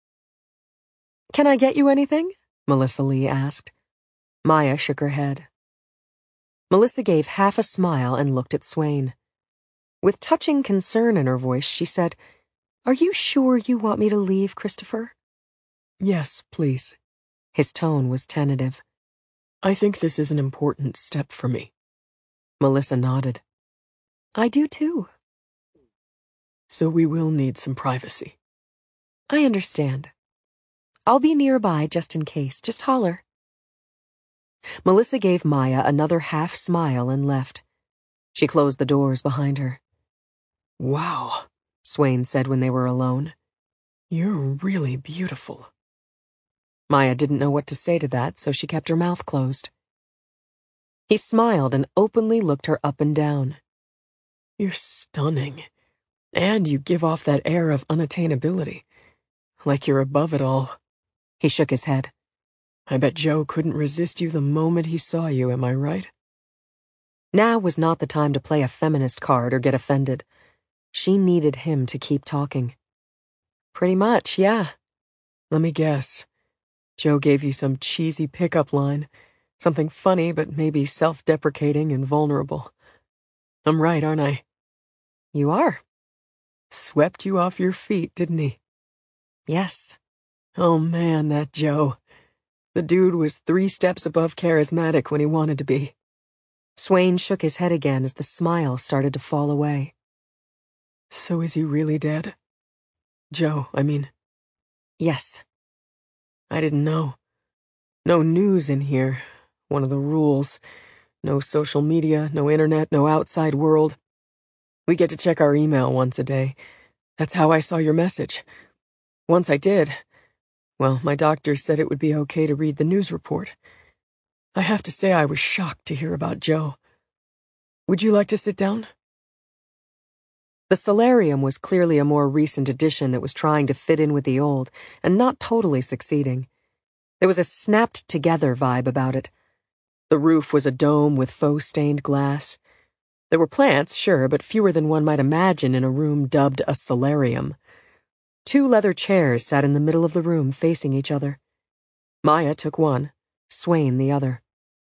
"Can I get you anything?" Melissa Lee asked. Maya shook her head. Melissa gave half a smile and looked at Swain. With touching concern in her voice, she said, "Are you sure you want me to leave, Christopher?" "Yes, please." His tone was tentative. "I think this is an important step for me." Melissa nodded. "I do too." "So we will need some privacy." "I understand. I'll be nearby just in case. Just holler." Melissa gave Maya another half smile and left. She closed the doors behind her. "Wow," Swain said when they were alone. "You're really beautiful." Maya didn't know what to say to that, so she kept her mouth closed. He smiled and openly looked her up and down. "You're stunning. And you give off that air of unattainability. Like you're above it all." He shook his head. "I bet Joe couldn't resist you the moment he saw you, am I right?" Now was not the time to play a feminist card or get offended. She needed him to keep talking. "Pretty much, yeah." "Let me guess. Joe gave you some cheesy pickup line. Something funny, but maybe self-deprecating and vulnerable. I'm right, aren't I?" "You are." "Swept you off your feet, didn't he?" "Yes." "Oh man, that Joe. The dude was three steps above charismatic when he wanted to be." Swain shook his head again as the smile started to fall away. "So is he really dead? Joe, I mean." "Yes." "I didn't know. No news in here. One of the rules. No social media, no internet, no outside world. We get to check our email once a day. That's how I saw your message. Once I did, well, my doctor said it would be okay to read the news report. I have to say I was shocked to hear about Joe. Would you like to sit down?" The solarium was clearly a more recent addition that was trying to fit in with the old, and not totally succeeding. There was a snapped-together vibe about it. The roof was a dome with faux-stained glass. There were plants, sure, but fewer than one might imagine in a room dubbed a solarium. Two leather chairs sat in the middle of the room facing each other. Maya took one, Swain the other.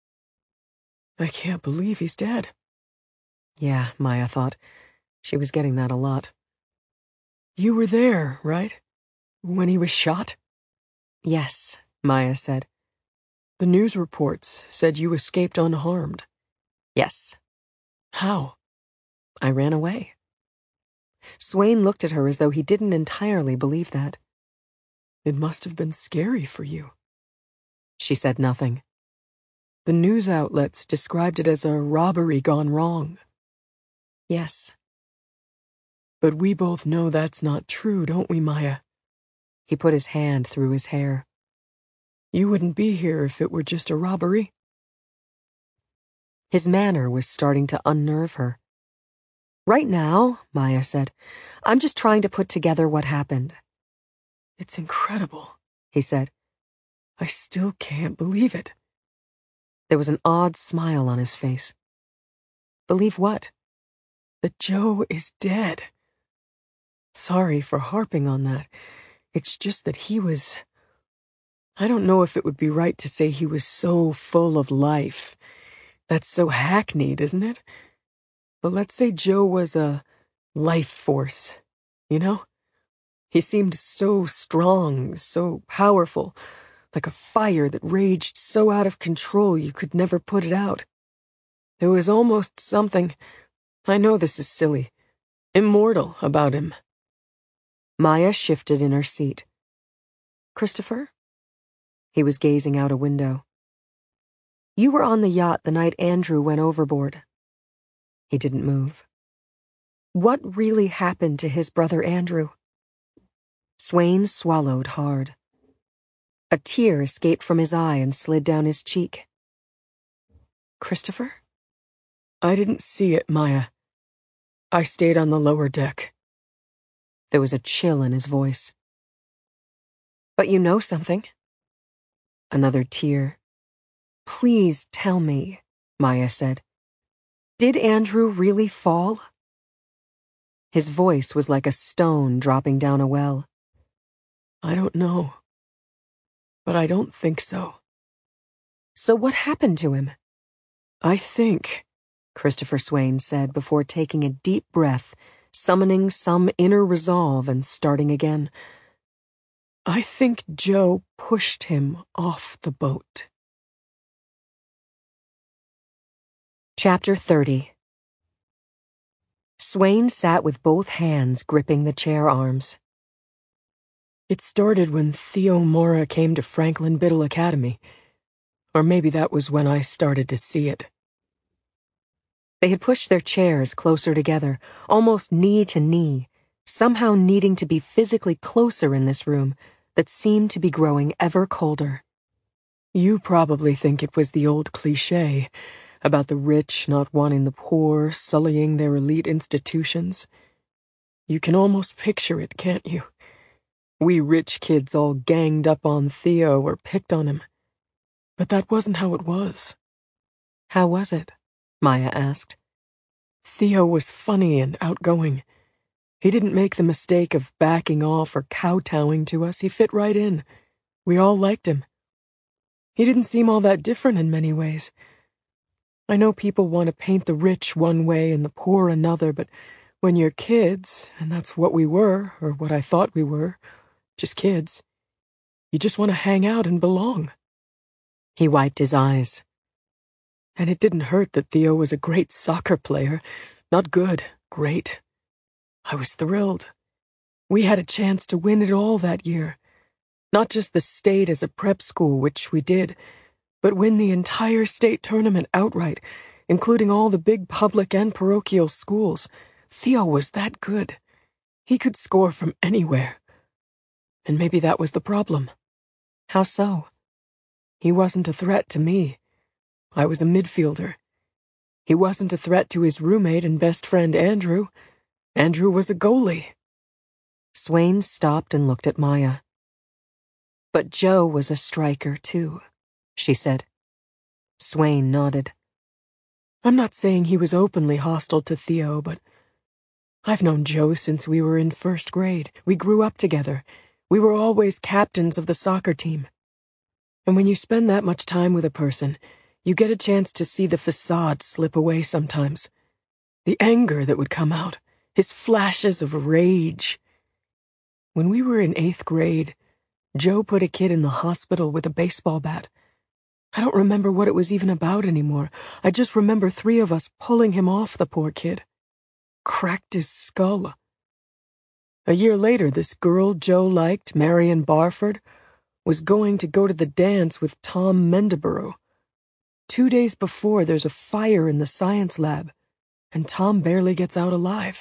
"I can't believe he's dead." Yeah, Maya thought. She was getting that a lot. "You were there, right? When he was shot?" "Yes," Maya said. "The news reports said you escaped unharmed." "Yes." "How?" "I ran away." Swain looked at her as though he didn't entirely believe that. "It must have been scary for you." She said nothing. "The news outlets described it as a robbery gone wrong." "Yes." "But we both know that's not true, don't we, Maya?" He put his hand through his hair. "You wouldn't be here if it were just a robbery." His manner was starting to unnerve her. "Right now," Maya said, "I'm just trying to put together what happened." "It's incredible," he said. "I still can't believe it." There was an odd smile on his face. "Believe what?" "That Joe is dead. Sorry for harping on that. It's just that he was... I don't know if it would be right to say he was so full of life. That's so hackneyed, isn't it? But let's say Joe was a life force, you know? He seemed so strong, so powerful, like a fire that raged so out of control you could never put it out. There was almost something, I know this is silly, immortal about him." Maya shifted in her seat. "Christopher?" He was gazing out a window. "You were on the yacht the night Andrew went overboard." He didn't move. "What really happened to his brother Andrew?" Swain swallowed hard. A tear escaped from his eye and slid down his cheek. "Christopher?" "I didn't see it, Maya. I stayed on the lower deck." There was a chill in his voice. "But you know something." Another tear. Please tell me, Maya said. Did Andrew really fall? His voice was like a stone dropping down a well. I don't know. But I don't think so. So what happened to him? I think, Christopher Swain said before taking a deep breath, summoning some inner resolve and starting again. I think Joe pushed him off the boat. Chapter thirty. Swain sat with both hands gripping the chair arms. It started when Theo Mora came to Franklin Biddle Academy. Or maybe that was when I started to see it. They had pushed their chairs closer together, almost knee to knee, somehow needing to be physically closer in this room that seemed to be growing ever colder. You probably think it was the old cliché about the rich not wanting the poor, sullying their elite institutions. You can almost picture it, can't you? We rich kids all ganged up on Theo or picked on him. But that wasn't how it was. How was it? Maya asked. Theo was funny and outgoing. He didn't make the mistake of backing off or kowtowing to us. He fit right in. We all liked him. He didn't seem all that different in many ways. I know people want to paint the rich one way and the poor another, but when you're kids, and that's what we were, or what I thought we were, just kids, you just want to hang out and belong. He wiped his eyes. And it didn't hurt that Theo was a great soccer player. Not good, great. I was thrilled. We had a chance to win it all that year. Not just the state as a prep school, which we did, but win the entire state tournament outright, including all the big public and parochial schools. Theo was that good. He could score from anywhere. And maybe that was the problem. How so? He wasn't a threat to me. I was a midfielder. He wasn't a threat to his roommate and best friend Andrew. Andrew was a goalie. Swain stopped and looked at Maya. But Joe was a striker, too, she said. Swain nodded. I'm not saying he was openly hostile to Theo, but I've known Joe since we were in first grade. We grew up together. We were always captains of the soccer team. And when you spend that much time with a person, you get a chance to see the facade slip away sometimes. The anger that would come out, his flashes of rage. When we were in eighth grade, Joe put a kid in the hospital with a baseball bat. I don't remember what it was even about anymore. I just remember three of us pulling him off the poor kid. Cracked his skull. A year later, this girl Joe liked, Marion Barford, was going to go to the dance with Tom Mendeborough. Two days before, there's a fire in the science lab, and Tom barely gets out alive.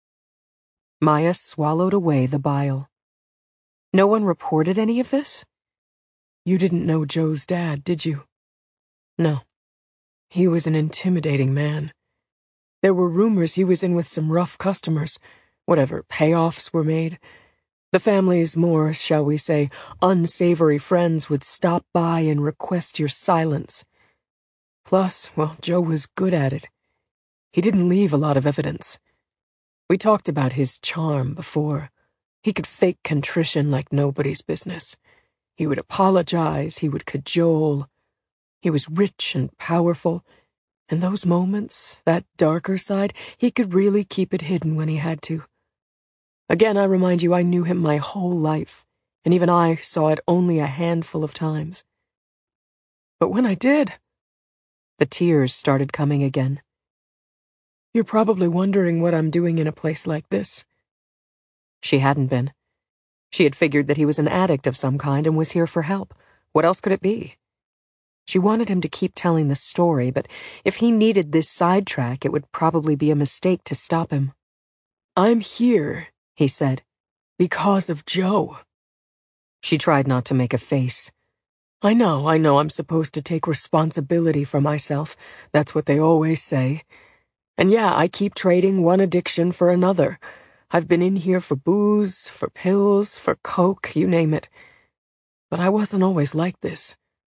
Maya swallowed away the bile. No one reported any of this? You didn't know Joe's dad, did you? No. He was an intimidating man. There were rumors he was in with some rough customers. Whatever payoffs were made. The family's more, shall we say, unsavory friends would stop by and request your silence. Plus, well, Joe was good at it. He didn't leave a lot of evidence. We talked about his charm before. He could fake contrition like nobody's business. He would apologize, he would cajole. He was rich and powerful. And those moments, that darker side, he could really keep it hidden when he had to. Again, I remind you, I knew him my whole life, and even I saw it only a handful of times. But when I did, the tears started coming again. You're probably wondering what I'm doing in a place like this. She hadn't been. She had figured that he was an addict of some kind and was here for help. What else could it be? She wanted him to keep telling the story, but if he needed this sidetrack, it would probably be a mistake to stop him. I'm here, he said, because of Joe. She tried not to make a face. I know, I know I'm supposed to take responsibility for myself. That's what they always say. And yeah, I keep trading one addiction for another. I've been in here for booze, for pills, for coke, you name it. But I wasn't always like this.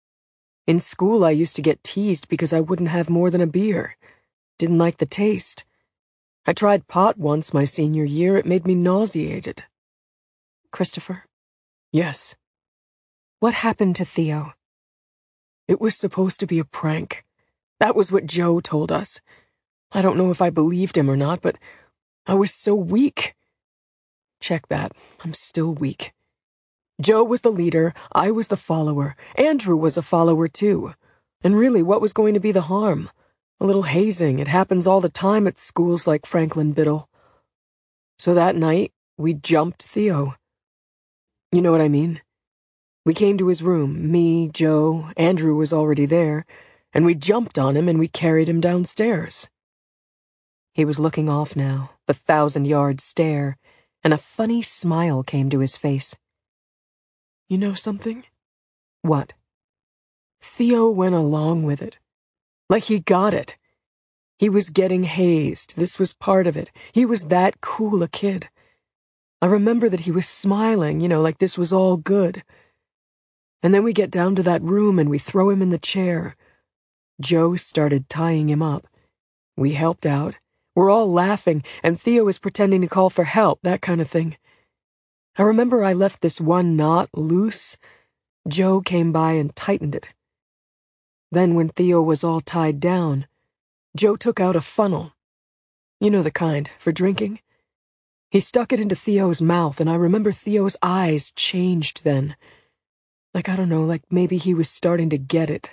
In school, I used to get teased because I wouldn't have more than a beer. Didn't like the taste. I tried pot once my senior year. It made me nauseated. Christopher? Yes. What happened to Theo? It was supposed to be a prank. That was what Joe told us. I don't know if I believed him or not, but I was so weak. Check that. I'm still weak. Joe was the leader, I was the follower. Andrew was a follower too. And really, what was going to be the harm? A little hazing. It happens all the time at schools like Franklin Biddle. So that night, we jumped Theo. You know what I mean? We came to his room, me, Joe, Andrew was already there, and we jumped on him and we carried him downstairs. He was looking off now, the thousand-yard stare, and a funny smile came to his face. You know something? What? Theo went along with it. Like he got it. He was getting hazed. This was part of it. He was that cool a kid. I remember that he was smiling, you know, like this was all good. And then we get down to that room and we throw him in the chair. Joe started tying him up. We helped out. We're all laughing, and Theo is pretending to call for help, that kind of thing. I remember I left this one knot loose. Joe came by and tightened it. Then when Theo was all tied down, Joe took out a funnel. You know the kind, for drinking. He stuck it into Theo's mouth, and I remember Theo's eyes changed then. Like, I don't know, like maybe he was starting to get it.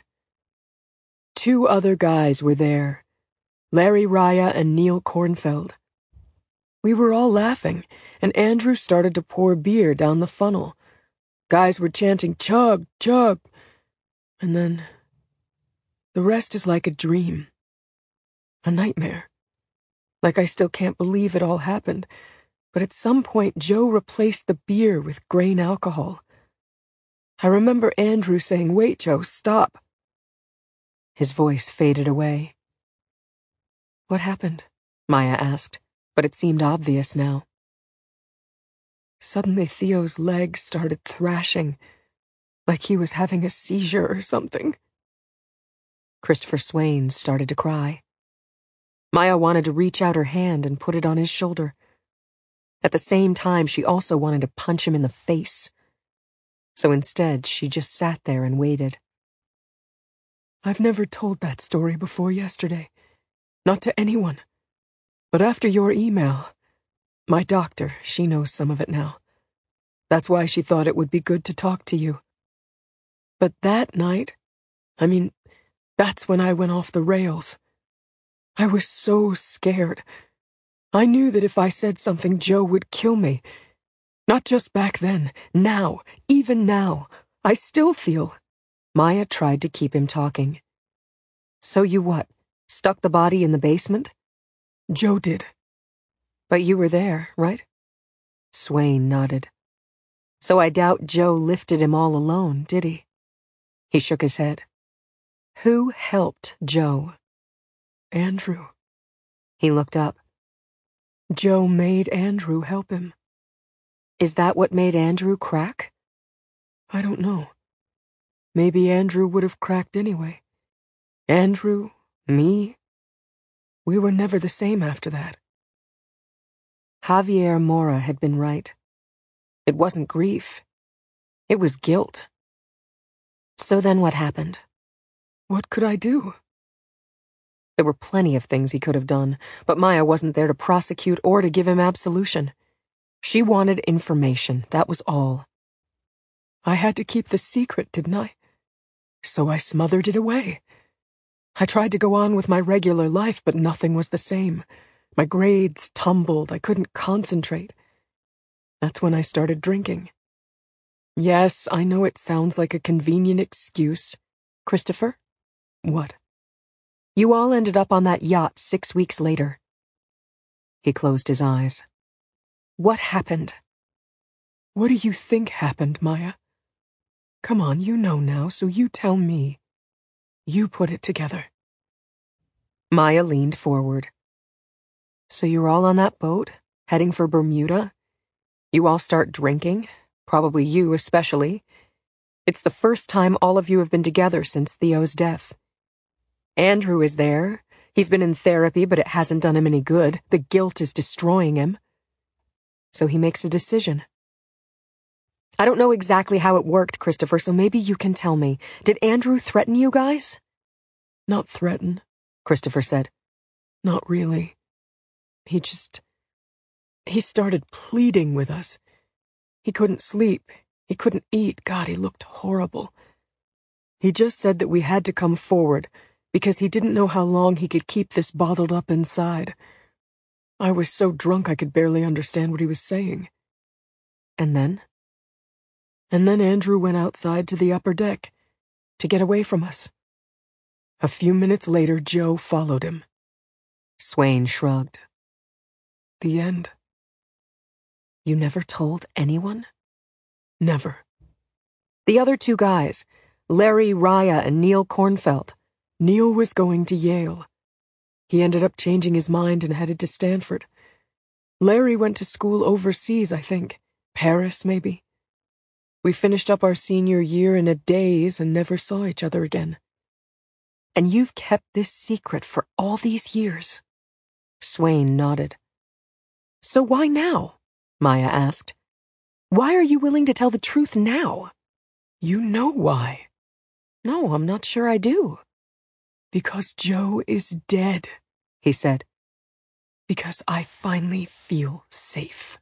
Two other guys were there, Larry Raya and Neil Kornfeld. We were all laughing, and Andrew started to pour beer down the funnel. Guys were chanting, chug, chug. And then, the rest is like a dream. A nightmare. Like I still can't believe it all happened, but at some point Joe replaced the beer with grain alcohol. I remember Andrew saying, "Wait, Joe, stop." His voice faded away. What happened? Maya asked, but it seemed obvious now. Suddenly Theo's legs started thrashing, like he was having a seizure or something. Christopher Swain started to cry. Maya wanted to reach out her hand and put it on his shoulder. At the same time, she also wanted to punch him in the face. So instead, she just sat there and waited. I've never told that story before yesterday. Not to anyone. But after your email, my doctor, she knows some of it now. That's why she thought it would be good to talk to you. But that night, I mean, that's when I went off the rails. I was so scared. I knew that if I said something, Joe would kill me. Not just back then, now, even now. I still feel. Maya tried to keep him talking. So you what? Stuck the body in the basement? Joe did. But you were there, right? Swain nodded. So I doubt Joe lifted him all alone, did he? He shook his head. Who helped Joe? Andrew. He looked up. Joe made Andrew help him. Is that what made Andrew crack? I don't know. Maybe Andrew would have cracked anyway. Andrew, me. We were never the same after that. Javier Mora had been right. It wasn't grief. It was guilt. So then what happened? What could I do? There were plenty of things he could have done, but Maya wasn't there to prosecute or to give him absolution. She wanted information, that was all. I had to keep the secret, didn't I? So I smothered it away. I tried to go on with my regular life, but nothing was the same. My grades tumbled, I couldn't concentrate. That's when I started drinking. Yes, I know it sounds like a convenient excuse. Christopher? What? You all ended up on that yacht six weeks later. He closed his eyes. What happened? What do you think happened, Maya? Come on, you know now, so you tell me. You put it together. Maya leaned forward. So you're all on that boat, heading for Bermuda? You all start drinking, probably you especially. It's the first time all of you have been together since Theo's death. Andrew is there. He's been in therapy, but it hasn't done him any good. The guilt is destroying him. So he makes a decision. I don't know exactly how it worked, Christopher, so maybe you can tell me. Did Andrew threaten you guys? Not threaten, Christopher said. Not really. He just... He started pleading with us. He couldn't sleep. He couldn't eat. God, he looked horrible. He just said that we had to come forward because he didn't know how long he could keep this bottled up inside. I was so drunk I could barely understand what he was saying. And then? And then Andrew went outside to the upper deck to get away from us. A few minutes later, Joe followed him. Swain shrugged. The end. You never told anyone? Never. The other two guys, Larry Raya and Neil Kornfeld. Neil was going to Yale. He ended up changing his mind and headed to Stanford. Larry went to school overseas, I think. Paris, maybe. We finished up our senior year in a daze and never saw each other again. And you've kept this secret for all these years? Swain nodded. So why now? Maya asked. Why are you willing to tell the truth now? You know why. No, I'm not sure I do. Because Joe is dead, he said. Because I finally feel safe.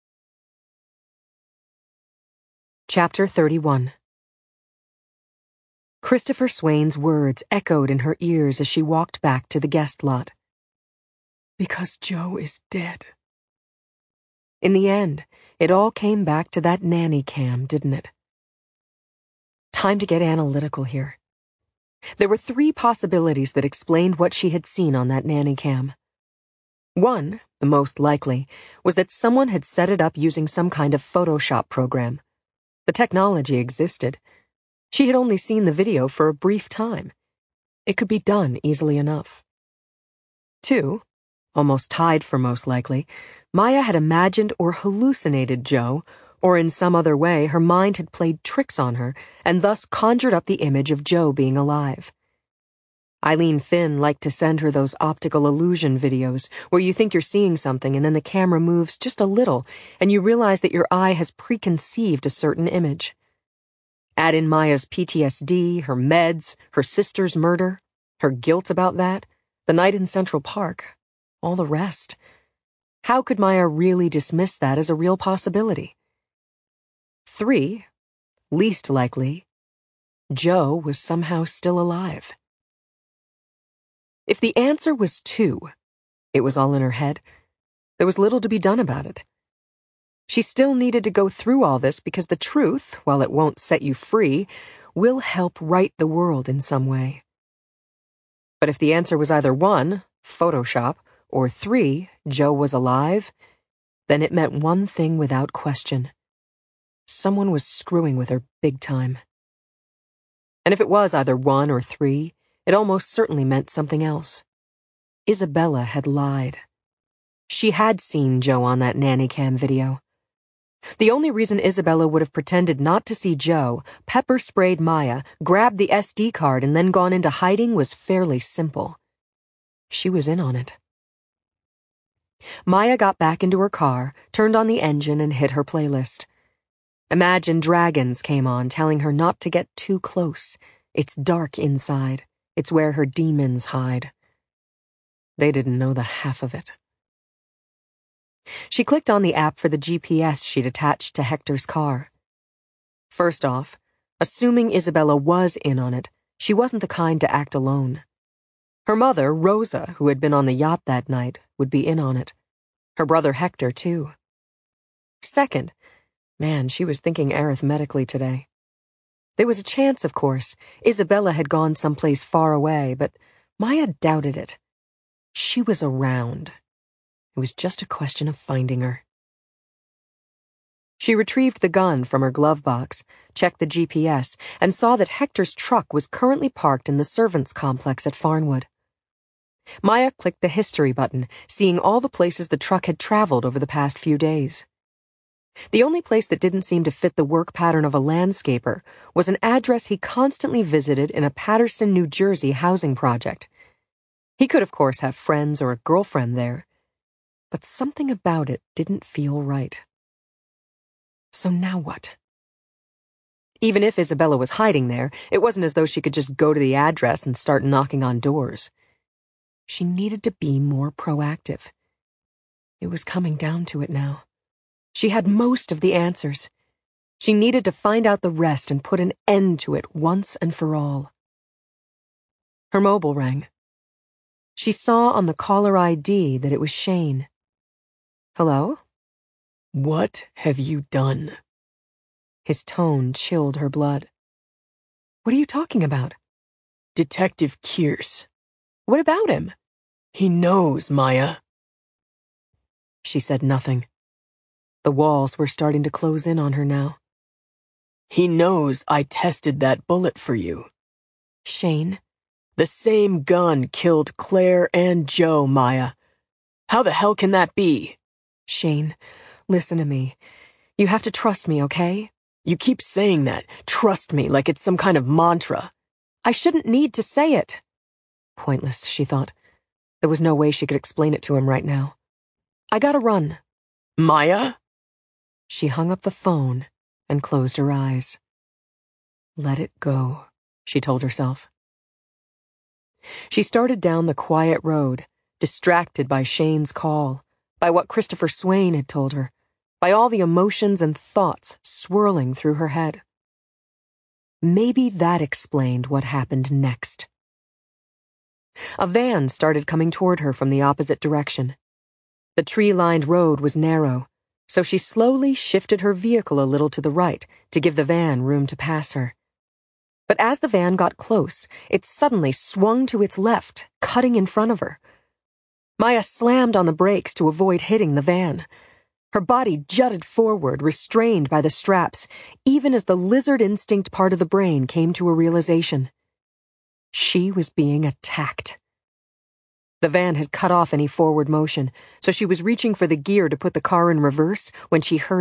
Chapter thirty-one. Christopher Swain's words echoed in her ears as she walked back to the guest lot. Because Joe is dead. In the end, it all came back to that nanny cam, didn't it? Time to get analytical here. There were three possibilities that explained what she had seen on that nanny cam. One, the most likely, was that someone had set it up using some kind of Photoshop program. The technology existed. She had only seen the video for a brief time. It could be done easily enough. Two, almost tied for most likely, Maya had imagined or hallucinated Joe, or in some other way her mind had played tricks on her and thus conjured up the image of Joe being alive. Eileen Finn liked to send her those optical illusion videos where you think you're seeing something and then the camera moves just a little and you realize that your eye has preconceived a certain image. Add in Maya's P T S D, her meds, her sister's murder, her guilt about that, the night in Central Park, all the rest. How could Maya really dismiss that as a real possibility? Three, least likely, Joe was somehow still alive. If the answer was two, it was all in her head, there was little to be done about it. She still needed to go through all this because the truth, while it won't set you free, will help right the world in some way. But if the answer was either one, Photoshop, or three, Joe was alive, then it meant one thing without question. Someone was screwing with her big time. And if it was either one or three, it almost certainly meant something else. Isabella had lied. She had seen Joe on that nanny cam video. The only reason Isabella would have pretended not to see Joe, pepper-sprayed Maya, grabbed the S D card, and then gone into hiding was fairly simple. She was in on it. Maya got back into her car, turned on the engine, and hit her playlist. Imagine Dragons came on, telling her not to get too close. It's dark inside. It's where her demons hide. They didn't know the half of it. She clicked on the app for the G P S she'd attached to Hector's car. First off, assuming Isabella was in on it, she wasn't the kind to act alone. Her mother, Rosa, who had been on the yacht that night, would be in on it. Her brother Hector, too. Second, man, she was thinking arithmetically today. There was a chance, of course, Isabella had gone someplace far away, but Maya doubted it. She was around. It was just a question of finding her. She retrieved the gun from her glove box, checked the G P S, and saw that Hector's truck was currently parked in the servants' complex at Farnwood. Maya clicked the history button, seeing all the places the truck had traveled over the past few days. The only place that didn't seem to fit the work pattern of a landscaper was an address he constantly visited in a Paterson, New Jersey housing project. He could, of course, have friends or a girlfriend there, but something about it didn't feel right. So now what? Even if Isabella was hiding there, it wasn't as though she could just go to the address and start knocking on doors. She needed to be more proactive. It was coming down to it now. She had most of the answers. She needed to find out the rest and put an end to it once and for all. Her mobile rang. She saw on the caller I D that it was Shane. Hello? What have you done? His tone chilled her blood. What are you talking about? Detective Kearse. What about him? He knows, Maya. She said nothing. The walls were starting to close in on her now. He knows I tested that bullet for you. Shane? The same gun killed Claire and Joe, Maya. How the hell can that be? Shane, listen to me. You have to trust me, okay? You keep saying that, trust me, like it's some kind of mantra. I shouldn't need to say it. Pointless, she thought. There was no way she could explain it to him right now. I gotta run. Maya? She hung up the phone and closed her eyes. Let it go, she told herself. She started down the quiet road, distracted by Shane's call, by what Christopher Swain had told her, by all the emotions and thoughts swirling through her head. Maybe that explained what happened next. A van started coming toward her from the opposite direction. The tree-lined road was narrow, so she slowly shifted her vehicle a little to the right to give the van room to pass her. But as the van got close, it suddenly swung to its left, cutting in front of her. Maya slammed on the brakes to avoid hitting the van. Her body jutted forward, restrained by the straps, even as the lizard instinct part of the brain came to a realization. She was being attacked. The van had cut off any forward motion, so she was reaching for the gear to put the car in reverse when she heard